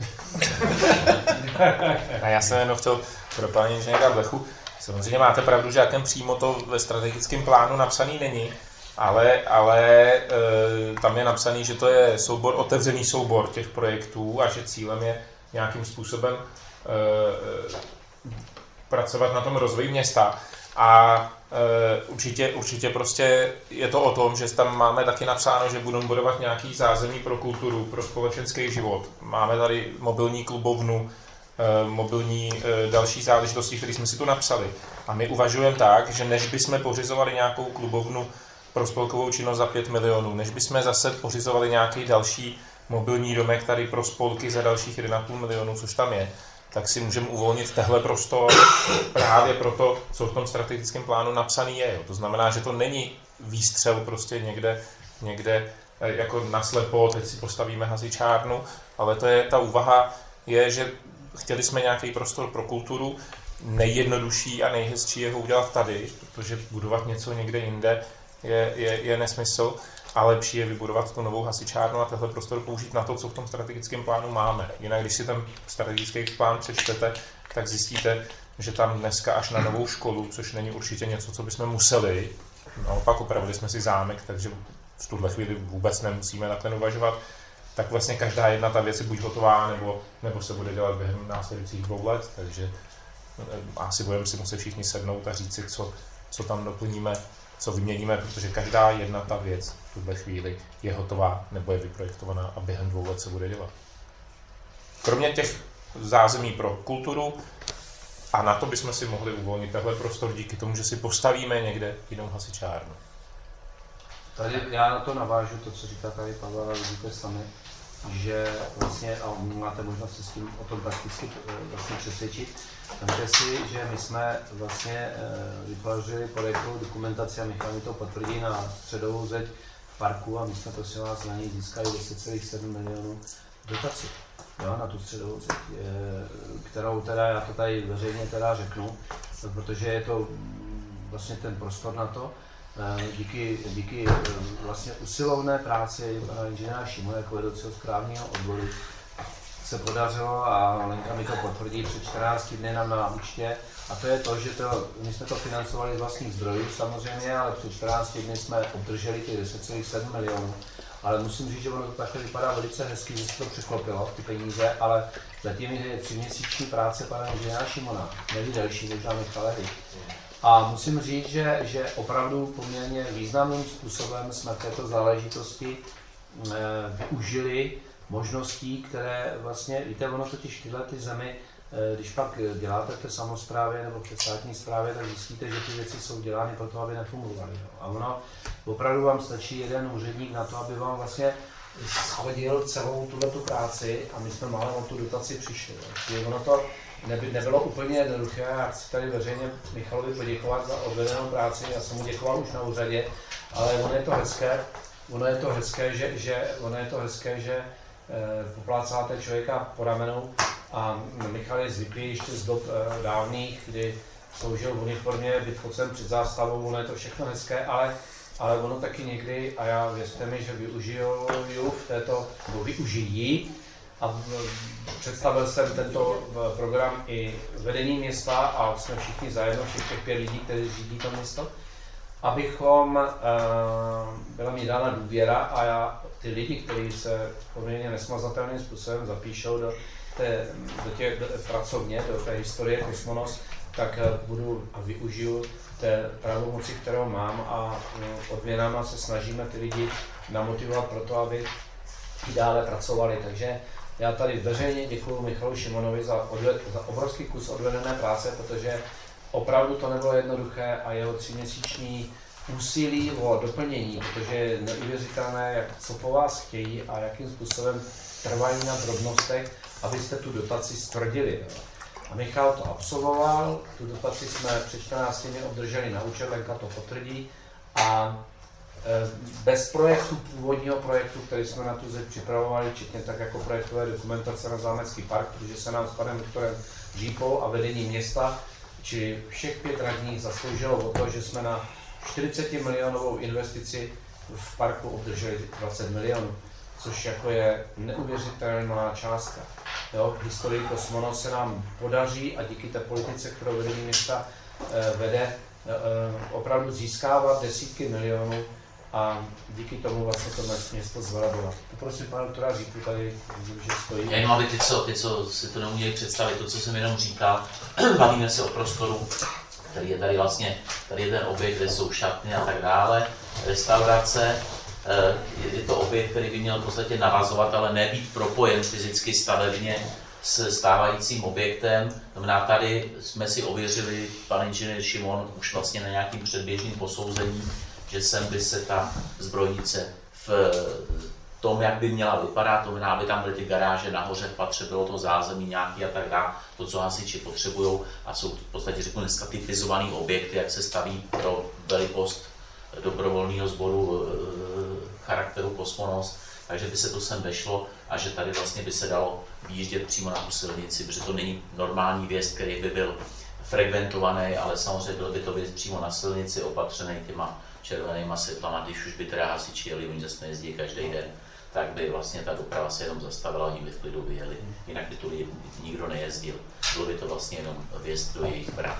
A já jsem jenom chtěl pro paní inženýra Blechu. Samozřejmě máte pravdu, že jakem přímo to ve strategickém plánu napsaný není, ale, ale e, tam je napsaný, že to je soubor, otevřený soubor těch projektů a že cílem je nějakým způsobem e, pracovat na tom rozvoji města. A e, určitě, určitě prostě je to o tom, že tam máme taky napsáno, že budeme budovat nějaký zázemí pro kulturu, pro společenský život. Máme tady mobilní klubovnu, e, mobilní e, další záležitosti, které jsme si tu napsali. A my uvažujeme tak, že než bychom pořizovali nějakou klubovnu pro spolkovou činnost za pět milionů, než bychom zase pořizovali nějaký další mobilní domek tady pro spolky za dalších jedna celá pět milionu, což tam je, tak si můžeme uvolnit tehle prostor právě pro to, co v tom strategickém plánu napsaný je. Jo. To znamená, že to není výstřel prostě někde, někde jako naslepo, teď si postavíme hasičárnu, ale to je, ta úvaha je, že chtěli jsme nějaký prostor pro kulturu, nejjednodušší a nejhezčí je ho udělat tady, protože budovat něco někde jinde je, je, je nesmysl, a lepší je vybudovat tu novou hasičárnu a tenhle prostor použít na to, co v tom strategickém plánu máme. Jinak, když si ten strategický plán přečtete, tak zjistíte, že tam dneska až na novou školu, což není určitě něco, co bychom museli, naopak opravili jsme si zámek, takže v tuhle chvíli vůbec nemusíme na ten uvažovat, tak vlastně každá jedna ta věc je buď hotová, nebo, nebo se bude dělat během následujících dvou let, takže asi budeme si muset všichni sednout a říct si, co, co tam doplníme, co vyměníme, protože každá jedna ta věc v tuhle chvíli je hotová nebo je vyprojektovaná a během dvou let se bude dělat. Kromě těch zázemí pro kulturu, a na to bychom si mohli uvolnit tenhle prostor díky tomu, že si postavíme někde jinou hasičárnu. Tady já na to navážu, to, co říká tady Pavel, ale vidíte sami, že vlastně, a máte možnost se s tím o tom prakticky vlastně přesvědčit, vemte si, že my jsme vlastně vytvořili projektovou dokumentaci a Michal mi to potvrdí na středovou zeď v parku a my jsme prosím vás na něj získali deset celá sedm milionů dotaci, jo, na tu středovou zeď, kterou teda, já to tady veřejně teda řeknu, protože je to vlastně ten prostor na to, díky, díky vlastně usilovné práci pana inženýra Šimona jako vedoucího správního odboru se podařilo, a Lenka mi to potvrdí, před čtrnácti dny nám na účtě, a to je to, že to, my jsme to financovali z vlastních zdrojů samozřejmě, ale před čtrnácti dny jsme obdrželi těch deset celá sedm milionů. Ale musím říct, že ono to takhle vypadá velice hezky, že se to překlopilo, ty peníze, ale zatím je tříměsíční práce pana inženýra Šimona, nevím delší, možná Michale. A musím říct, že, že opravdu poměrně významným způsobem jsme v této záležitosti e, využili možností, které vlastně, víte, ono totiž tyhle ty zemi, e, když pak děláte v té samosprávě nebo v té státní správě, tak zjistíte, že ty věci jsou dělány proto, aby nefungovaly. A ono opravdu vám stačí jeden úředník na to, aby vám vlastně schodil celou tuhletu práci, a my jsme málem o tu dotaci přišli. Čili ono to neby, nebylo úplně jednoduché. Já chci tady veřejně Michalovi poděkovat za odvedenou práci, já jsem mu děkoval už na úřadě, ale ono je to hezké, ono je to hezké, že, že, ono je to hezké, že eh, poplácáte člověka po ramenu, a Michal je zvyklý ještě z dob eh, dávných, kdy sloužil v uniformě, být focen před zástavou, ono je to všechno hezké, ale ale ono taky někdy, a já věřte mi, že využiju v této, nebo využijí, a představil jsem tento program i vedení města, a jsme všichni zajedno, všech těch pět lidí, kteří řídí to město, abychom, byla mi dána důvěra, a já ty lidi, kteří se poměrně nesmazatelným způsobem zapíšou do té, do těch do, pracovně, do té historie Kosmonos, tak budu a využiju té pravomoci, kterou mám, a odměnama se snažíme ty lidi namotivovat pro to, aby i dále pracovali. Takže já tady veřejně děkuji Michalu Šimonovi za, odved, za obrovský kus odvedené práce, protože opravdu to nebylo jednoduché, a jeho tříměsíční úsilí o doplnění, protože je neuvěřitelné, jak, co po vás chtějí a jakým způsobem trvají na drobnostech, abyste tu dotaci stvrdili. A Michal to absolvoval, tu dotaci jsme před čtrnácti dny obdrželi na účet, Lenka to potvrdí, a bez projektu, původního projektu, který jsme na tu zeď připravovali, včetně tak jako projektové dokumentace na Zámecký park, protože se nám s panem doktorem Žípou a vedení města, čili všech pět radních, zasloužilo o to, že jsme na čtyřicet milionovou investici v parku obdrželi dvacet milionů, což jako je neuvěřitelná částka. Jo, v historii Kosmonos se nám podaří, a díky té politice, kterou vedení města eh, vede, eh, opravdu získávat desítky milionů, a díky tomu vlastně to město zvelebovat. Poprosím pana doktora Říku, tady vidím, že stojí. Jenom aby ty, co, ty, co si to neuměli představit, to, co jsem jenom říkal, bavíme se o prostoru, který je tady vlastně, tady je ten objekt, kde jsou šatny a tak dále, restaurace. Je to objekt, který by měl v podstatě navazovat, ale ne být propojen fyzicky stavebně s stávajícím objektem. Znamená, tady jsme si ověřili, pan inženýr Šimon, už vlastně na nějakým předběžným posouzení, že sem by se ta zbrojnice v tom, jak by měla vypadat, to znamená, aby tam byly ty garáže nahoře, v patře bylo to zázemí nějaký a tak dále, to, co hasiči potřebují a jsou v podstatě řeknu dneska typizovaný objekty, jak se staví pro velikost dobrovolného sboru e, charakteru Kosmonos, takže by se to sem vešlo a že tady vlastně by se dalo výjíždět přímo na tu silnici, protože to není normální vjezd, který by byl frekventovaný, ale samozřejmě byl by to vjezd přímo na silnici, opatřený těma červenýma světlama, když už by teda hasiči jeli, oni zase nejezdí každý den, tak by vlastně ta doprava se jenom zastavila, oni by v klidu vyjeli, jinak by tu nikdo nejezdil. Bylo by to vlastně jenom vjezd do jejich brat,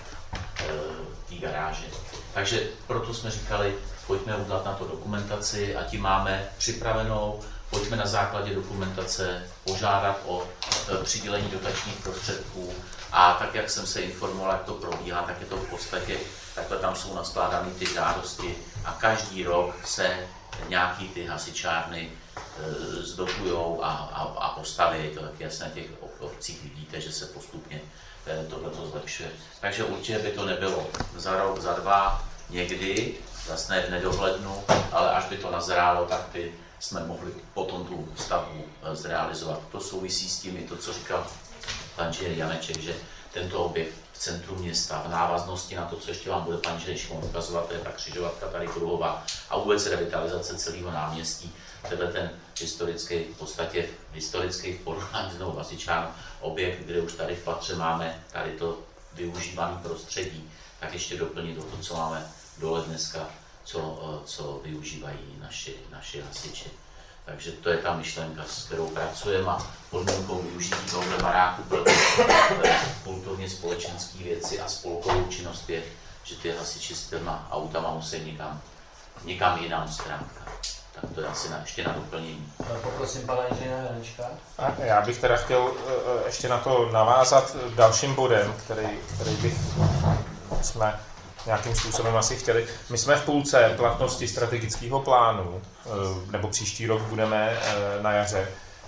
té garáže. Takže proto jsme říkali, pojďme udělat na to dokumentaci a tím máme připravenou, pojďme na základě dokumentace požádat o přidělení dotačních prostředků a tak, jak jsem se informoval, jak to probíhá, tak je to v podstatě, takhle tam jsou naskládány ty žádosti a každý rok se nějaký ty hasičárny e, zdotujou a, a, a postaví, to taky jasně na těch obcích vidíte, že se postupně e, tohleto zlepšuje. Takže určitě by to nebylo za rok, za dva, někdy, zase ne v nedohlednu, ale až by to nazrálo, tak by jsme mohli potom tu stavbu e, zrealizovat. To souvisí s tím i to, co říkal pan inženýr Janeček, že tento objekt v centru města, v návaznosti na to, co ještě vám bude pan inženýr Šimon ukazovat, to je ta křižovatka tady kruhová a vůbec revitalizace celého náměstí, tenhle ten historický, v podstatě historický porovnání znovu hasičán objekt, kde už tady v patře máme tady to využívané prostředí, tak ještě doplnit do toho, co máme dole dneska, co, co využívají naši, naši hasiči. Takže to je ta myšlenka, s kterou pracujeme a podmínkou využití tohoto baráku pro kulturně společenské věci a spolkovou činnost je, že ty hasiči s těma autama musí někam, někam jinam zkrátka. Tak to je asi na, ještě na doplnění. Poprosím pana inženýra Janečka. A já bych teda chtěl uh, ještě na to navázat dalším bodem, který, který bych jsme nějakým způsobem asi chtěli. My jsme v půlce platnosti strategického plánu, nebo příští rok budeme na jaře.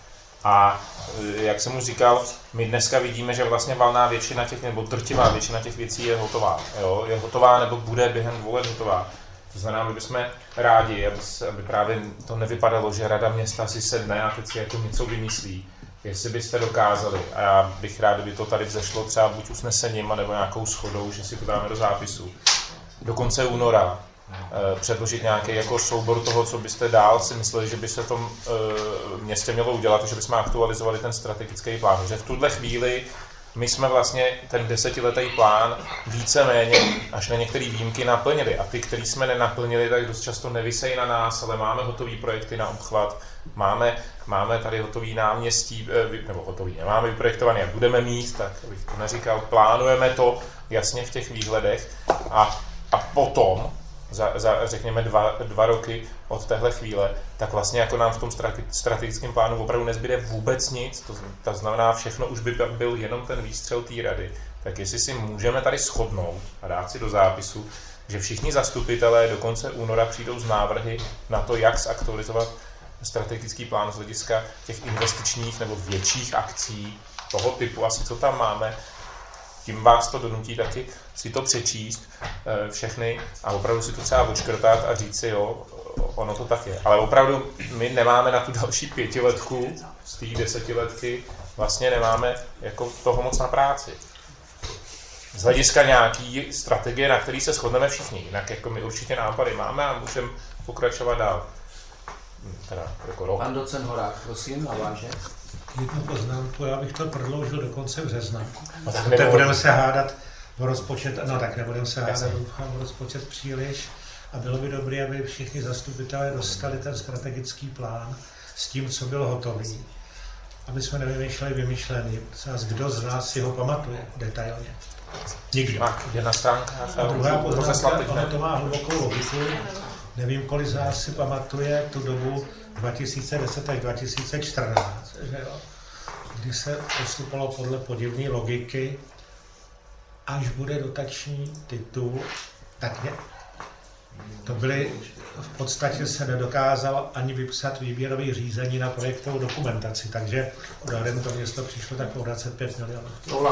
A jak jsem už říkal, my dneska vidíme, že vlastně valná většina těch, nebo drtivá většina těch věcí je hotová. Jo? Je hotová nebo bude během dvou let hotová. To znamená, my bychom rádi, aby, aby právě to nevypadalo, že Rada města si sedne a teď si jako něco vymyslí. Jestli byste dokázali, a já bych rád, kdyby to tady vzešlo třeba buď usnesením, nebo nějakou shodou, že si to dáme do zápisu, do konce února eh, předložit nějaký jako soubor toho, co byste dál si mysleli, že by se v tom eh, městě mělo udělat, že bychom aktualizovali ten strategický plán. Že v tuhle chvíli my jsme vlastně ten desetiletý plán víceméně až na některé výjimky naplnili. A ty, který jsme nenaplnili, tak dost často nevisejí na nás, ale máme hotový projekty na obchvat, máme, máme tady hotový náměstí, nebo hotový, nemáme vyprojektovaný, jak budeme mít, tak bych to neříkal, plánujeme to jasně v těch výhledech a, a potom, za, za řekněme dva, dva roky od téhle chvíle, tak vlastně jako nám v tom strategickém plánu opravdu nezbyde vůbec nic, to, to znamená všechno už by byl jenom ten výstřel té rady. Tak jestli si můžeme tady shodnout a dát si do zápisu, že všichni zastupitelé do konce února přijdou z návrhy na to, jak zaktualizovat strategický plán z hlediska těch investičních nebo větších akcí toho typu, asi co tam máme, tím vás to donutí taky si to přečíst všechny a opravdu si to třeba odškrtat a říct si, jo, ono to tak je. Ale opravdu my nemáme na tu další pětiletku z té desetiletky, vlastně nemáme jako toho moc na práci. Z hlediska nějaký strategie, na který se shodneme všichni. Jinak jako my určitě nápady máme a můžeme pokračovat dál. Teda jako rok. Pan docent Horák, prosím, naváže. Jednu poznámku, já bych to prodloužil do konce března. No, tak nebo... budeme se hádat o rozpočet, no tak nebudeme se hádat o rozpočet příliš a bylo by dobré, aby všichni zastupitelé dostali ten strategický plán s tím, co bylo hotový. Aby jsme nevymýšleli vymyšlený. Kdo z nás si ho pamatuje detailně? Nikdo. Tak, jedna stránka. A druhá poznámka, ono to má hlubokou logiku. Nevím, kolik z vás si pamatuje tu dobu dva tisíce deset až dva tisíce čtrnáct, že jo? Kdy se postupovalo podle podivné logiky, až bude dotační titul, tak ne. To byly, v podstatě se nedokázalo ani vypsat výběrový řízení na projektovou dokumentaci, takže odhadem to město přišlo tak o dvacet pět milionů.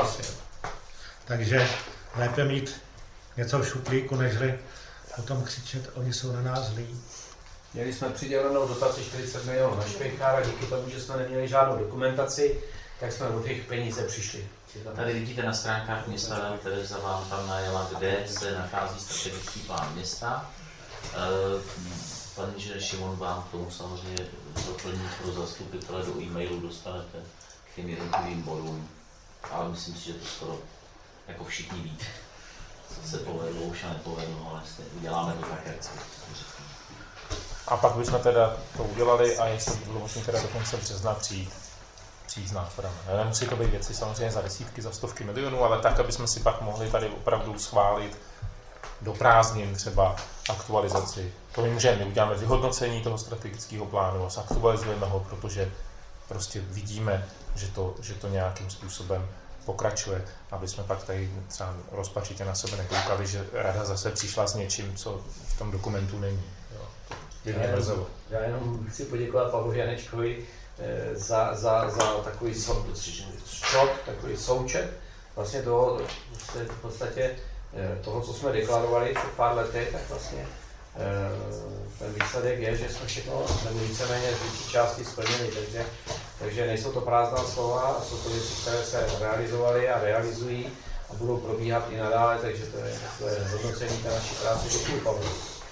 Takže lépe mít něco v šuplíku, nežli o tom křičet, oni jsou na nás zlí. Měli jsme přidělenou dotaci čtyřicet milionů na Švejkára, díky tomu, že jsme neměli žádnou dokumentaci, tak jsme o těch peníze přišli. Tady vidíte na stránkách města, Tereza vám tam najela, kde se nachází strategický plán města. Pan inženýr Šimon vám k tomu samozřejmě doplní pro zastupitele do e-mailu, dostanete k těm jednotlivým bodům, ale myslím si, že to skoro jako všichni ví, co se povedlo, už a nepovedlo, ale uděláme to tak, jak se A pak bychom teda to udělali a jestli budou možná teda do konce března přijít, přijít s nápadem. Nemusí to být věci samozřejmě za desítky, za stovky milionů, ale tak, aby jsme si pak mohli tady opravdu schválit do prázdnin třeba aktualizaci. To my můžeme, my uděláme vyhodnocení toho strategického plánu a zaktualizujeme ho, protože prostě vidíme, že to, že to nějakým způsobem pokračuje, aby jsme pak tady třeba rozpačitě na sebe nekoukali, že rada zase přišla s něčím, co v tom dokumentu není. Jo. Já jenom, já jenom chci poděkovat Pavlu Janečkovi eh, za, za, za takový šok, takový součet vlastně toho, v podstatě eh, toho, co jsme deklarovali před pár lety, tak vlastně eh, ten výsledek je, že jsme všechno nebo víceméně z větší části splnili, takže, takže nejsou to prázdná slova, jsou to věci, které se realizovaly a realizují a budou probíhat i nadále, takže to je, to je hodnocení té naší práce. Děkuji, Pavlu.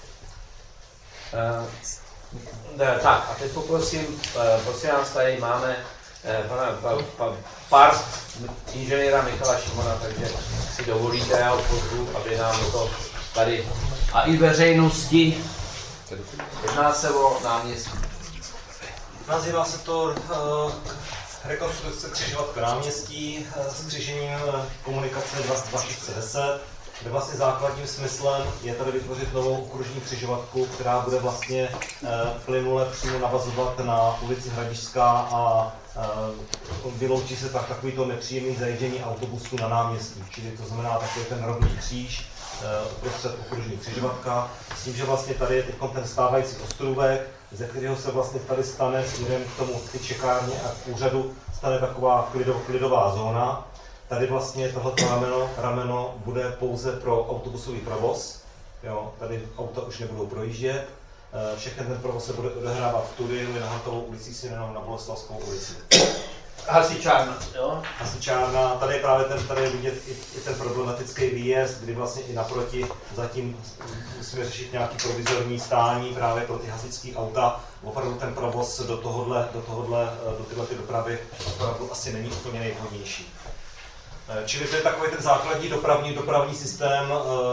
Uh, ne, tak a teď poprosím, uh, prosím nás, tady máme uh, pana, pa, pa, pár inženýra Michala Šimona, takže si dovolíte, já ho pozvu, aby nám to tady a i veřejnosti, jedná se o náměstí. Nazývá se to uh, rekonstrukce křižovatka náměstí uh, s křižením uh, komunikace dvacet dva šest set deset. Kde vlastně základním smyslem je tady vytvořit novou okružní křižovatku, která bude vlastně e, plynule přímo navazovat na ulici Hradišská a e, vyloučí se tak takovýto nepříjemný zajíždění autobusů na náměstí. Čili to znamená takový ten rovný kříž e, uprostřed okružní křižovatka. S tím, že vlastně tady je teď ten stávající ostrůvek, ze kterého se vlastně tady stane směrem k tomu ty čekárně a k úřadu stane taková klidov, klidová zóna. Tady vlastně tohleto rameno, rameno bude pouze pro autobusový provoz. Jo, tady auta už nebudou projíždět. Všechny ten provoz se bude odehrávat tudy, na Hatovou ulici, si jenom na Boleslavskou ulici. Hasičárna, jo? Hasičárna, tady je právě ten, tady je vidět i, i ten problematický výjezd, kdy vlastně i naproti zatím musíme řešit nějaký provizorní stání právě pro ty hasičské auta. Opravdu ten provoz do tohohle, do tohohle, do tyhle ty dopravy opravdu asi není úplně nejvhodnější. Čili to je takový ten základní dopravní, dopravní systém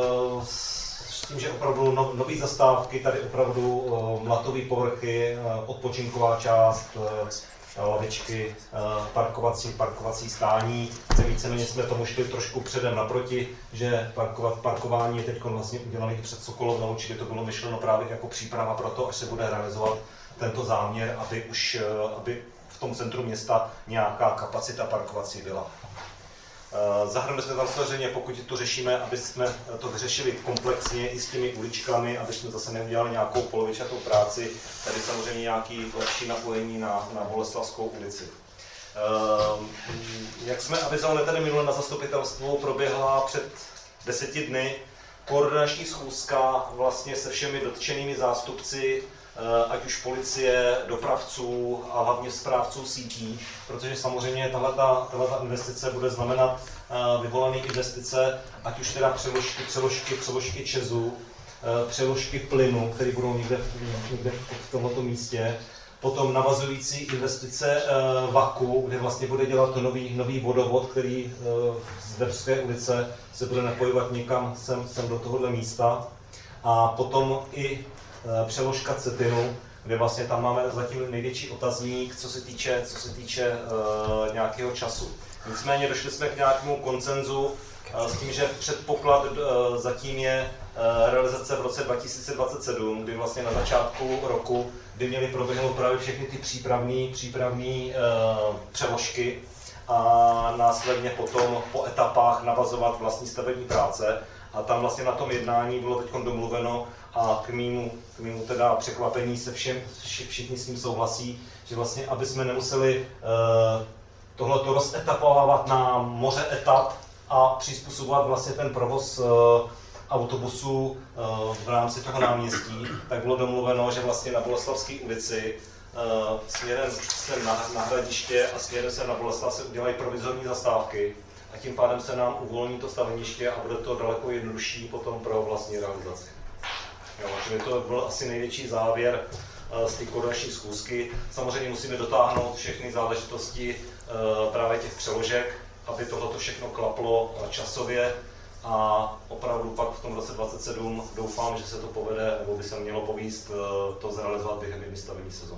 s tím, že opravdu no, nový zastávky, tady opravdu mlatové povrchy, odpočinková část, lavičky, parkovací, parkovací stání. Víceméně jsme tomu šli trošku předem naproti, že parkovat, parkování je teď vlastně udělané i před Sokolovnou, čili to bylo myšleno právě jako příprava pro to, až se bude realizovat tento záměr, aby už aby v tom centru města nějaká kapacita parkovací byla. Zahrnuli jsme tam samozřejmě, pokud to řešíme, aby jsme to vyřešili komplexně i s těmi uličkami, aby jsme zase neudělali nějakou polovičatou práci, tady samozřejmě nějaký lepší napojení na, na Boleslavskou ulici. Jak jsme avizovali tady minule na zastupitelstvu, proběhla před deseti dny koordinační schůzka vlastně se všemi dotčenými zástupci, ať už policie, dopravců a hlavně správců sítí, protože samozřejmě tato investice bude znamenat vyvolané investice, ať už teda přeložky, přeložky, přeložky ČEZu, přeložky plynu, které budou někde, někde v tomto místě, potom navazující investice vaku, kde vlastně bude dělat nový, nový vodovod, který z Debské ulice se bude napojovat někam sem, sem do tohohle místa, a potom i přeložka Cetinu, kde vlastně tam máme zatím největší otazník, co se týče, co se týče uh, nějakého času. Nicméně došli jsme k nějakému konsenzu uh, s tím, že předpoklad uh, zatím je uh, realizace v roce dva tisíce dvacet sedm, kdy vlastně na začátku roku by měly proběhnout právě všechny ty přípravné přípravný, uh, přeložky a následně potom po etapách navazovat vlastní stavební práce. A tam vlastně na tom jednání bylo teď domluveno a k mému, k mému teda překvapení se všem, všichni s ním souhlasí, že vlastně, aby jsme nemuseli uh, tohleto rozetapovávat na moře etap a přizpůsobovat vlastně ten provoz uh, autobusů v rámci toho náměstí, tak bylo domluveno, že vlastně na Boleslavské ulici směrem sem na, na hradiště a směrem sem na Boleslav se udělají provizorní zastávky a tím pádem se nám uvolní to staveniště a bude to daleko jednodušší potom pro vlastní realizaci. Jo, čili to byl asi největší závěr z té koordinační schůzky. Samozřejmě musíme dotáhnout všechny záležitosti právě těch přeložek, aby tohleto všechno klaplo časově a opravdu pak v tom roce dvacet sedm doufám, že se to povede, nebo by se mělo povíst to zrealizovat během jedné stavební sezóny.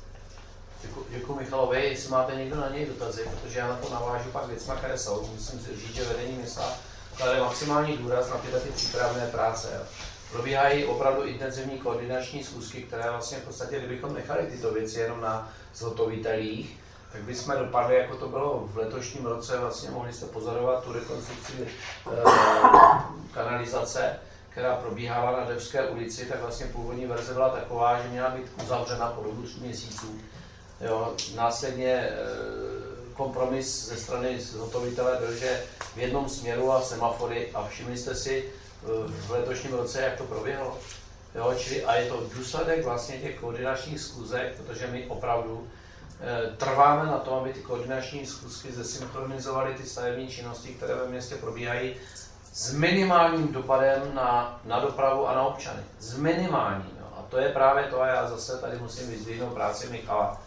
Děkuji Michalovi, jestli máte někdo na něj dotazy, protože já na to navážu pak věcma, které jsou. Musím říct, že vedení města klade maximální důraz na tyhle ty přípravné práce. Probíhají opravdu intenzivní koordinační schůzky, které vlastně v podstatě, kdybychom nechali tyto věci jenom na zhotovitelích, tak bychom dopadli, jako to bylo v letošním roce, vlastně mohli jste pozorovat tu rekonstrukci e, kanalizace, která probíhala na Devské ulici, tak vlastně původní verze byla taková, že měla být uzavřena po dobu tří měsíců. Jo, následně e, kompromis ze strany zhotovitele byl, že v jednom směru a semafory, a všimli jste si v letošním roce, jak to proběhlo. Jo, čili, a je to důsledek vlastně těch koordinačních schůzek, protože my opravdu e, trváme na tom, aby ty koordinační schůzky zesynchronizovaly ty stavební činnosti, které ve městě probíhají s minimálním dopadem na, na dopravu a na občany. S minimálním. Jo. A to je právě to, a já zase tady musím vyzdvihnout práci Michala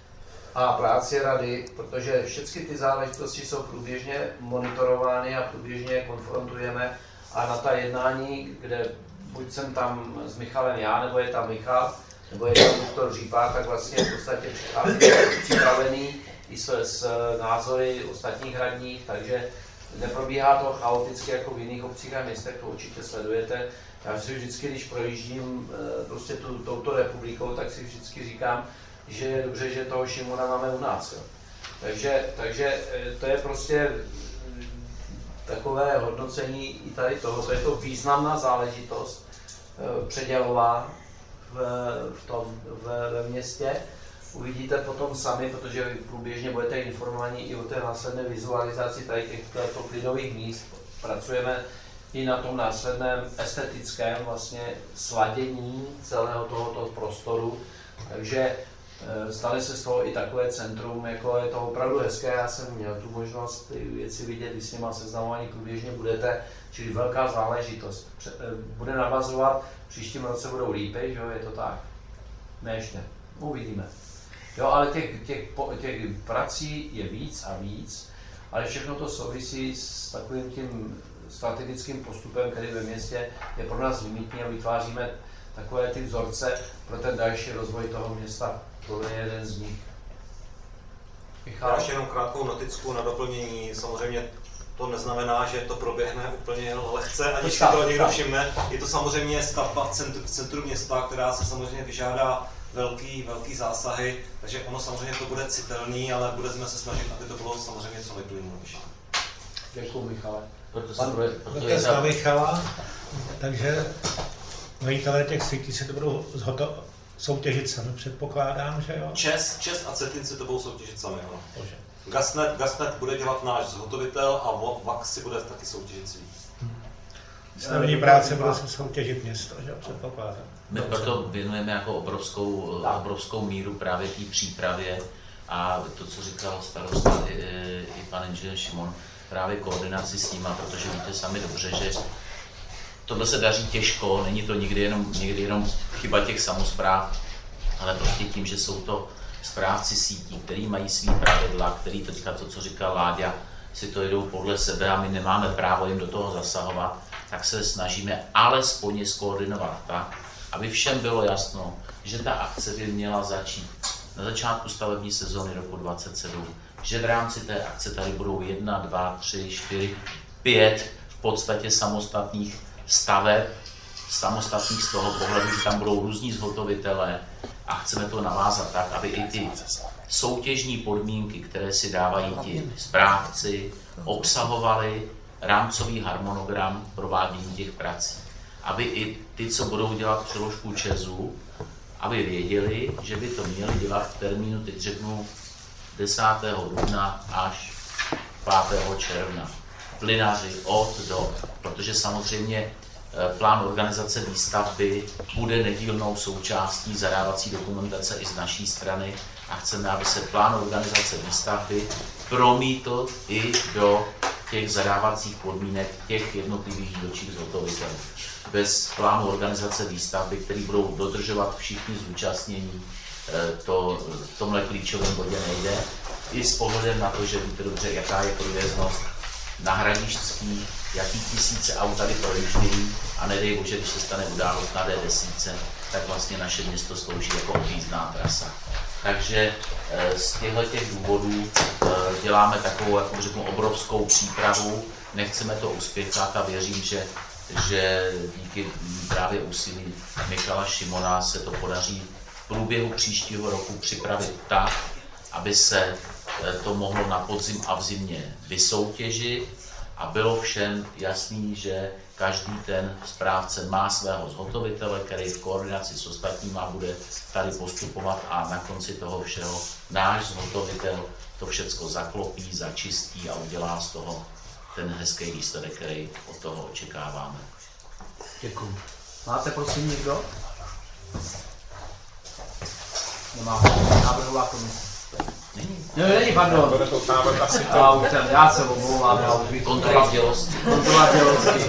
a práci rady, protože všechny ty záležitosti jsou průběžně monitorovány a průběžně je konfrontujeme. A na ta jednání, kde buď jsem tam s Michalem já, nebo je tam Michal, nebo je tam doktor Řípák, tak vlastně v podstatě přichází připravený i s, s názory ostatních radních, takže neprobíhá to chaoticky jako v jiných obcích a městech, to určitě sledujete. Já si vždycky, když projíždím prostě tu, touto republikou, tak si vždycky říkám, že je dobře, že toho Šimona máme u nás. Jo. Takže, takže to je prostě takové hodnocení i tady toho, to je to významná záležitost předělová v, v tom v, ve městě. Uvidíte potom sami, protože vy průběžně budete informovaní i o té následné vizualizaci tady těchto klidových míst. Pracujeme i na tom následném estetickém vlastně sladění celého tohoto prostoru. Takže stane se z toho i takové centrum, jako je to opravdu hezké, já jsem měl tu možnost ty věci vidět, vy s nima seznamovaní průběžně budete, čili velká záležitost. Bude navazovat, v příštím roce budou lípy, že jo, je to tak? Ne ještě, uvidíme. Jo, ale těch, těch, těch prací je víc a víc, ale všechno to souvisí s takovým tím strategickým postupem, který ve městě je pro nás limitní a vytváříme takové ty vzorce pro ten další rozvoj toho města. To je jeden z nich. Já ještě jenom krátkou noticku na doplnění. Samozřejmě to neznamená, že to proběhne úplně lehce, aniž si to někdo všimne. Je to samozřejmě stavba v centru, v centru města, která se samozřejmě vyžádá velký, velký zásahy, takže ono samozřejmě to bude citelný, ale budeme se snažit, aby to bylo samozřejmě co nejplynulejší. Děkuji, Michale. Pan dotaz na Michala, takže majitelé těch sítí se to budou zhotovit. Soutěžit sami, předpokládám, že jo? Čes, Čes a Cetin si to budou soutěžit sami, ano. Gasnet, Gasnet bude dělat náš zhotovitel a V A K si bude taky soutěžit svý. Hmm. Stavební práce bude se soutěžit město, že jo, předpokládám. My proto věnujeme jako obrovskou, obrovskou míru právě té přípravě a to, co říkal starosta i, i pan inženýr Šimon, právě koordinaci s nima, protože víte sami dobře, že tohle se daří těžko, není to nikdy jenom, někdy jenom chyba těch samospráv, ale prostě tím, že jsou to správci sítí, který mají svý pravidla, který teďka to, co říkal Láďa, si to jedou podle sebe a my nemáme právo jim do toho zasahovat, tak se snažíme alespoň je skoordinovat tak, aby všem bylo jasno, že ta akce by měla začít na začátku stavební sezóny roku dvacet sedm, že v rámci té akce tady budou jedna, dva, tři, čtyři, pět v podstatě samostatných staveb, samostatných z toho pohledu, že tam budou různí zhotovitelé a chceme to navázat tak, aby i ty soutěžní podmínky, které si dávají ti správci, obsahovaly rámcový harmonogram provádění těch prací. Aby i ty, co budou dělat přeložku ČEZu, aby věděli, že by to měli dělat v termínu, teď řeknu, desátého dubna až pátého června. Plynaři od do, protože samozřejmě plán organizace výstavby bude nedílnou součástí zadávací dokumentace i z naší strany a chceme, aby se plán organizace výstavby promítl i do těch zadávacích podmínek těch jednotlivých dílčích zhotovitelů. Bez plánu organizace výstavby, který budou dodržovat všichni zúčastnění, to v tomhle klíčovém bodě nejde. I s pohledem na to, že víte dobře, jaká je průjezdnost na Hradišťský, jaký tisíce aut tady projíždějí a nedej bože, když se stane událost na D deset, tak vlastně naše město slouží jako objízdná trasa. Takže z těchto těch důvodů děláme takovou, jako řeknu, obrovskou přípravu, nechceme to uspěchat a věřím, že, že díky právě úsilí Michala Šimona se to podaří v průběhu příštího roku připravit tak, aby se to mohlo na podzim a v zimě vysoutěžit a bylo všem jasný, že každý ten správce má svého zhotovitele, který v koordinaci s ostatníma bude tady postupovat a na konci toho všeho náš zhotovitel to všecko zaklopí, začistí a udělá z toho ten hezký výsledek, který od toho očekáváme. Děkuji. Máte prosím někdo? Nemá návrhová komise. Není. No, není, pardon. Bude to návrh asi to. Já už jsem, já se omlouvám, já už Kontrola dělosti. Kontrola dělosti.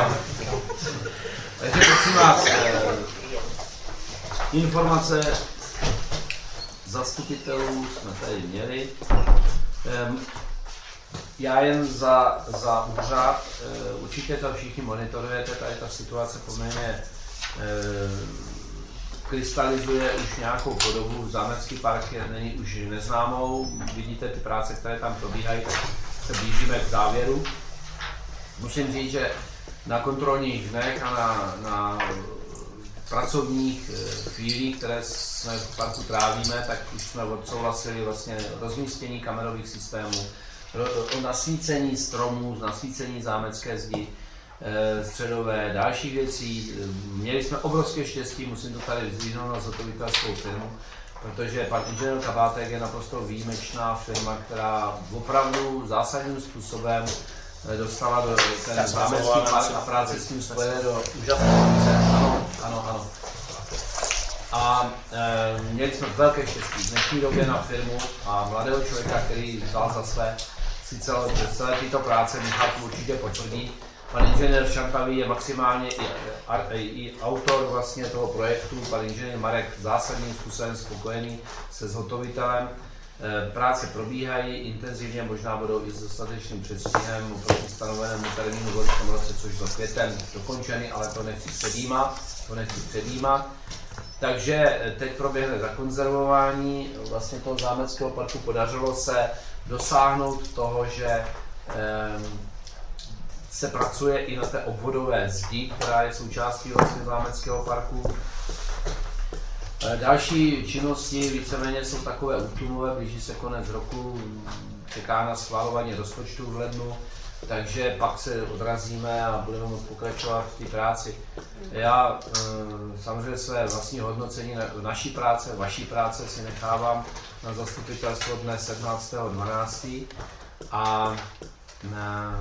Takže prosím vás, eh, informace zastupitelů jsme tady měli. Eh, já jen za, za úřad, eh, určitě to všichni monitorujete, tady ta situace poměrně eh, krystalizuje už nějakou podobu, zámecký park je, není už neznámou, vidíte ty práce, které tam probíhají, tak se blížíme k závěru. Musím říct, že na kontrolních dnech a na, na pracovních chvílích, které jsme v parku trávíme, tak už jsme odsouhlasili vlastně rozmístění kamerových systémů, nasvícení stromů, nasvícení zámecké zdi, středové, dalších věcí. Měli jsme obrovské štěstí, musím to tady vyzvihnout na zhotovitelskou firmu, protože pan inženýr Kabátek je naprosto výjimečná firma, která opravdu zásadním způsobem dostala do ten zámecký park a práce s tím spojené do úžasné konce. Ano, ano, ano. A e, měli jsme velké štěstí v dnešní době na firmu a mladého člověka, který vzal za své si celé, celé tyto práce, Michal to určitě potvrdí. Pan inženýr Šankavý je maximálně i, i, i autor vlastně toho projektu, pan inženýr Marek zásadním způsobem spokojený se zhotovitelem. E, práce probíhají intenzivně, možná budou i s dostatečným předstihem oproti stanovenému termínu v loňském roce, což byl květen dokončený, ale to nechci předjímat, to nechci předjímat. Takže teď proběhne zakonzervování vlastně toho zámeckého parku. Podařilo se dosáhnout toho, že e, se pracuje i na té obvodové zdi, která je součástí vlastně zámeckého parku. Další činnosti víceméně jsou takové útlumové, blíží se konec roku, čeká na schvalování rozpočtu v lednu, takže pak se odrazíme a budeme moct pokračovat v té práci. Já samozřejmě své vlastní hodnocení naší práce, vaší práce si nechávám na zastupitelstvo dne sedmnáctého dvanáctého a na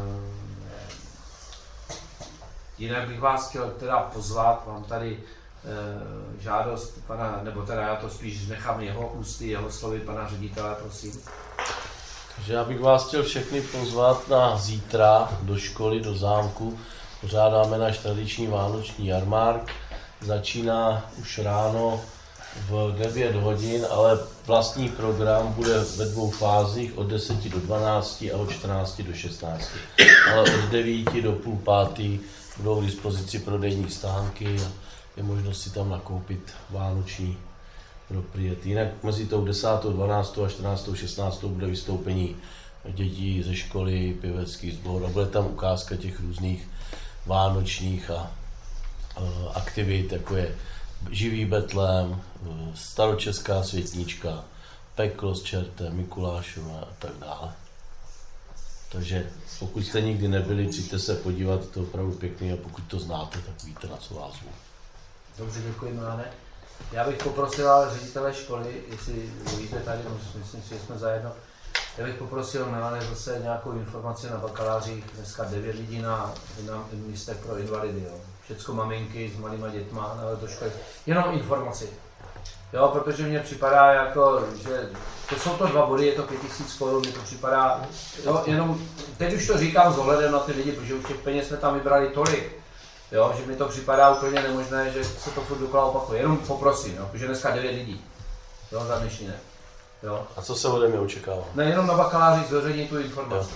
jinak bych vás chtěl teda pozvat, mám tady e, žádost pana, nebo teda já to spíš nechám jeho ústy, jeho slovy, pana ředitele, prosím. Takže já bych vás chtěl všechny pozvat na zítra do školy, do zámku. Pořádáme náš tradiční vánoční jarmark. Začíná už ráno v devět hodin, ale vlastní program bude ve dvou fázích, od deseti do dvanácti a od čtrnácti do šestnácti. Ale od devíti do půl pátý budou k dispozici prodejní stánky a je možnost si tam nakoupit vánoční propriety. Jinak mezi tou desátou, dvanáctou a čtrnáctou, šestnáctou bude vystoupení dětí ze školy, pěvecký sbor a bude tam ukázka těch různých vánočních a uh, aktivit, jako je živý betlém, uh, staročeská světnička, peklo s čertem, Mikulášové a tak dále. Takže pokud jste nikdy nebyli, přijďte se podívat, to je opravdu pěkný a pokud to znáte, tak víte, na co vás zvu. Dobře, děkuji, Milane. Já bych poprosil ředitele školy, jestli víte tady, myslím si, že jsme zajedno, já bych poprosil Milane zase nějakou informaci na bakalářích, dneska devět lidí na, na místech pro invalidy. Jo. všecko maminky s malýma dětma na letoškách. Jenom informaci. Jo, protože mně připadá jako, že to jsou to dva body, je to pět tisíc korun, mně to připadá, jo, jenom, teď už to říkám s ohledem na ty lidi, protože už těch peněz jsme tam vybrali tolik, jo, že mi to připadá úplně nemožné, že se to furt dokola opakuje. Jenom poprosím, jo, protože dneska devět lidí, jo, za dnešní den. Jo. A co se ode mě očekává? Ne, jenom na bakaláři zveřejní tu informaci.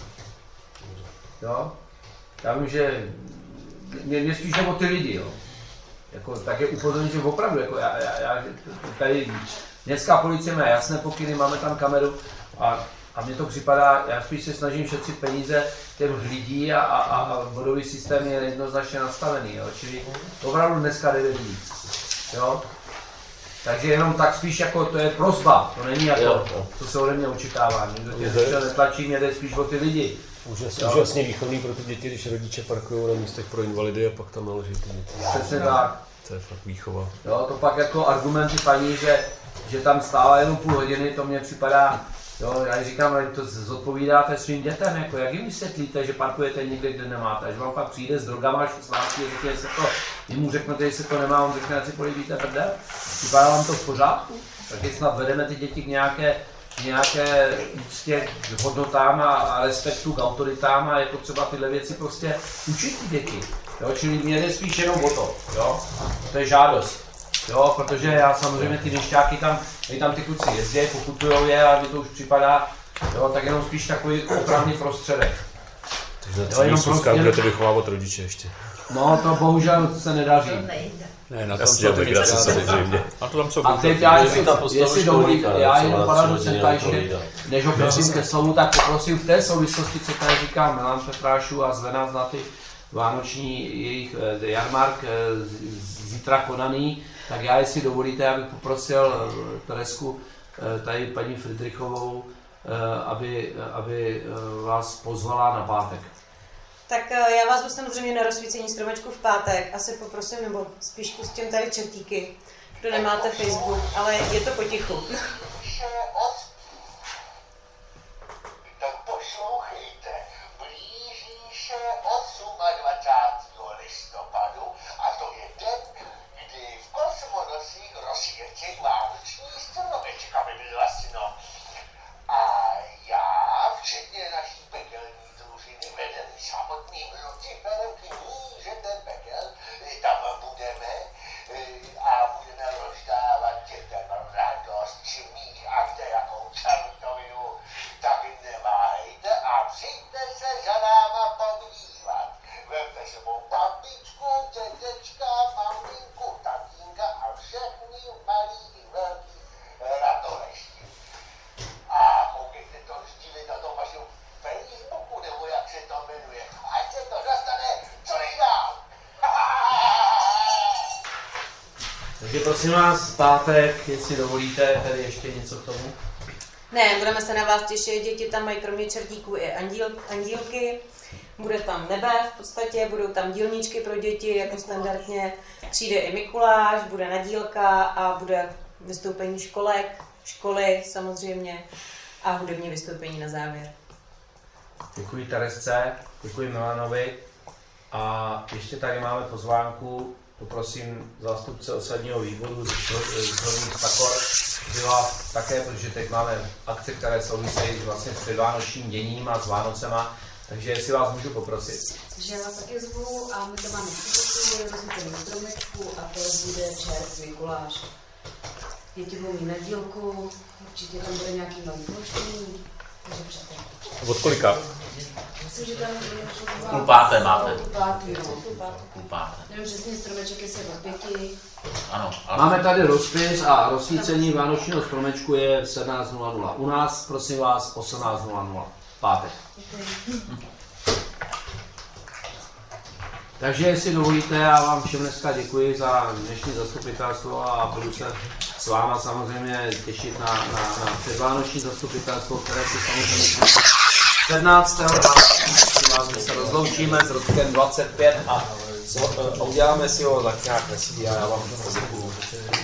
Jo. Já vím, že mě, mě spíš nebo ty lidi, jo. Jako, tak je upozornit, že opravdu, jako já, já, já, tady městská policie má jasné pokyny, máme tam kameru a, a mně to připadá, já spíš se snažím šetřit peníze těch lidí a, a, a bodový systém je jednoznačně nastavený, jo. Čili opravdu dneska devět lidí, jo. Takže jenom tak spíš jako to je prosba, to není jako, co se ode mě očekává, nikdo tě netlačí, mě jde spíš o ty lidi. Úžasně, úžasně výchovný pro ty děti, když rodiče parkují na místech pro invalidy a pak tam naloží ty děti. Přesně tak. To je fakt výchova. Jo, to pak jako argumenty paní, že, že tam stála jenom půl hodiny, to mně připadá, jo, já říkám, ale to zodpovídáte svým dětem, jako jak jim vysvětlíte, že parkujete někde, kde nemáte, až vám pak přijde s drogama šestnáct a řekne se to, vy mu řeknete, že se to nemá, on řekne, že si políbíte prdel, připadá vám to v pořádku, tak je snad vedeme ty děti k nějaké, nějaké úctě k hodnotám a, a respektu k autoritám a je potřeba tyhle věci prostě učit ty děti. Jo, čili mě jde spíš jenom o to, jo, to je žádost, jo, protože já samozřejmě ty měšťáky tam, tam ty kluci jezdí, pokutujou je a mi to už připadá, jo, tak jenom spíš takový opravný prostředek. Takže třídní Suska budete vychovávat rodiče ještě. No, to bohužel se nedaří. Ne, na tom jsou legrace samozřejmě. A to tam jsou a teď já, jestli, jestli dovolíte, já jenom pana docenta ještě, než ho prosím ke slovu, tak poprosím v té souvislosti, co tady říkám Milan Petrášu a zve nás na ty vánoční jejich jarmark zítra konaný, tak já, jestli dovolíte, abych poprosil Teresku, tady paní Friedrichovou, aby, aby vás pozvala na pátek. Tak já vás dostanu samozřejmě na rozsvícení stromečku v pátek. Asi poprosím, nebo spíš pustím tady čertíky, kdo nemáte Facebook, ale je to potichu. Tak poslouchejte, blíží se dvacátého osmého listopadu a to je den, kdy v kosmonosích rozsvítí vánoční stromeček, aby byl jasno. A já, včetně naší pekelní družiny, vedený samotným Luciferem, knížetem pekel, tam budeme a budeme rozdávat dětem radost, smích a kde jakou čartovinu, tak neváhejte a přijďte se za náma podívat. Vemte sebou babičku, dědečka, maminku, tatínka a všechny malý i velký ratolesti. A koukejte to sdílit na tom vašem Facebooku, nebo jak se to jmenuje. Ať se to dostane co nejdál. Takže prosím vás, pátek, jestli dovolíte, tady ještě něco k tomu. Ne, budeme se na vás těšit, děti tam mají kromě čertíků i andíl, andílky, bude tam nebe v podstatě, budou tam dílničky pro děti, jako standardně, přijde i Mikuláš, bude nadílka a bude vystoupení školek, školy samozřejmě a hudební vystoupení na závěr. Děkuji Teresce, děkuji Milanovi a ještě tady máme pozvánku, poprosím zástupce osadního výboru z Horních Stakor, by vás také, protože teď máme akce, které souvisejí vlastně s předvánočním děním a s Vánocema, takže jestli vás můžu poprosit. Takže já vás taky zvu a my to máme v sobotu, bude rozsvícení stromečku a to bude čert Mikuláš. Děti budou mít nadílku, určitě tam bude nějaký malý pouštění, takže přijďte. Od kolika? Myslím, že tam bude Půl páté máte. Půl páté, no. Půl páté. Půl páté. Nevím přesně, stromeček je se od pěti. Ano. Ale... Máme tady rozpis a rozsvícení vánočního stromečku je v sedmnáct nula nula. U nás, prosím vás, osmnáct nula nula. Pátek. Takže jestli dovolíte, já vám všem dneska děkuji za dnešní zastupitelstvo a budu se s váma samozřejmě těšit na, na, na předvánoční zastupitelstvo, které si samozřejmě sedmnáctého My se rozloučíme s rokem dvacet pět a uděláme si ho tak nějak nesí a já vám to děkuju.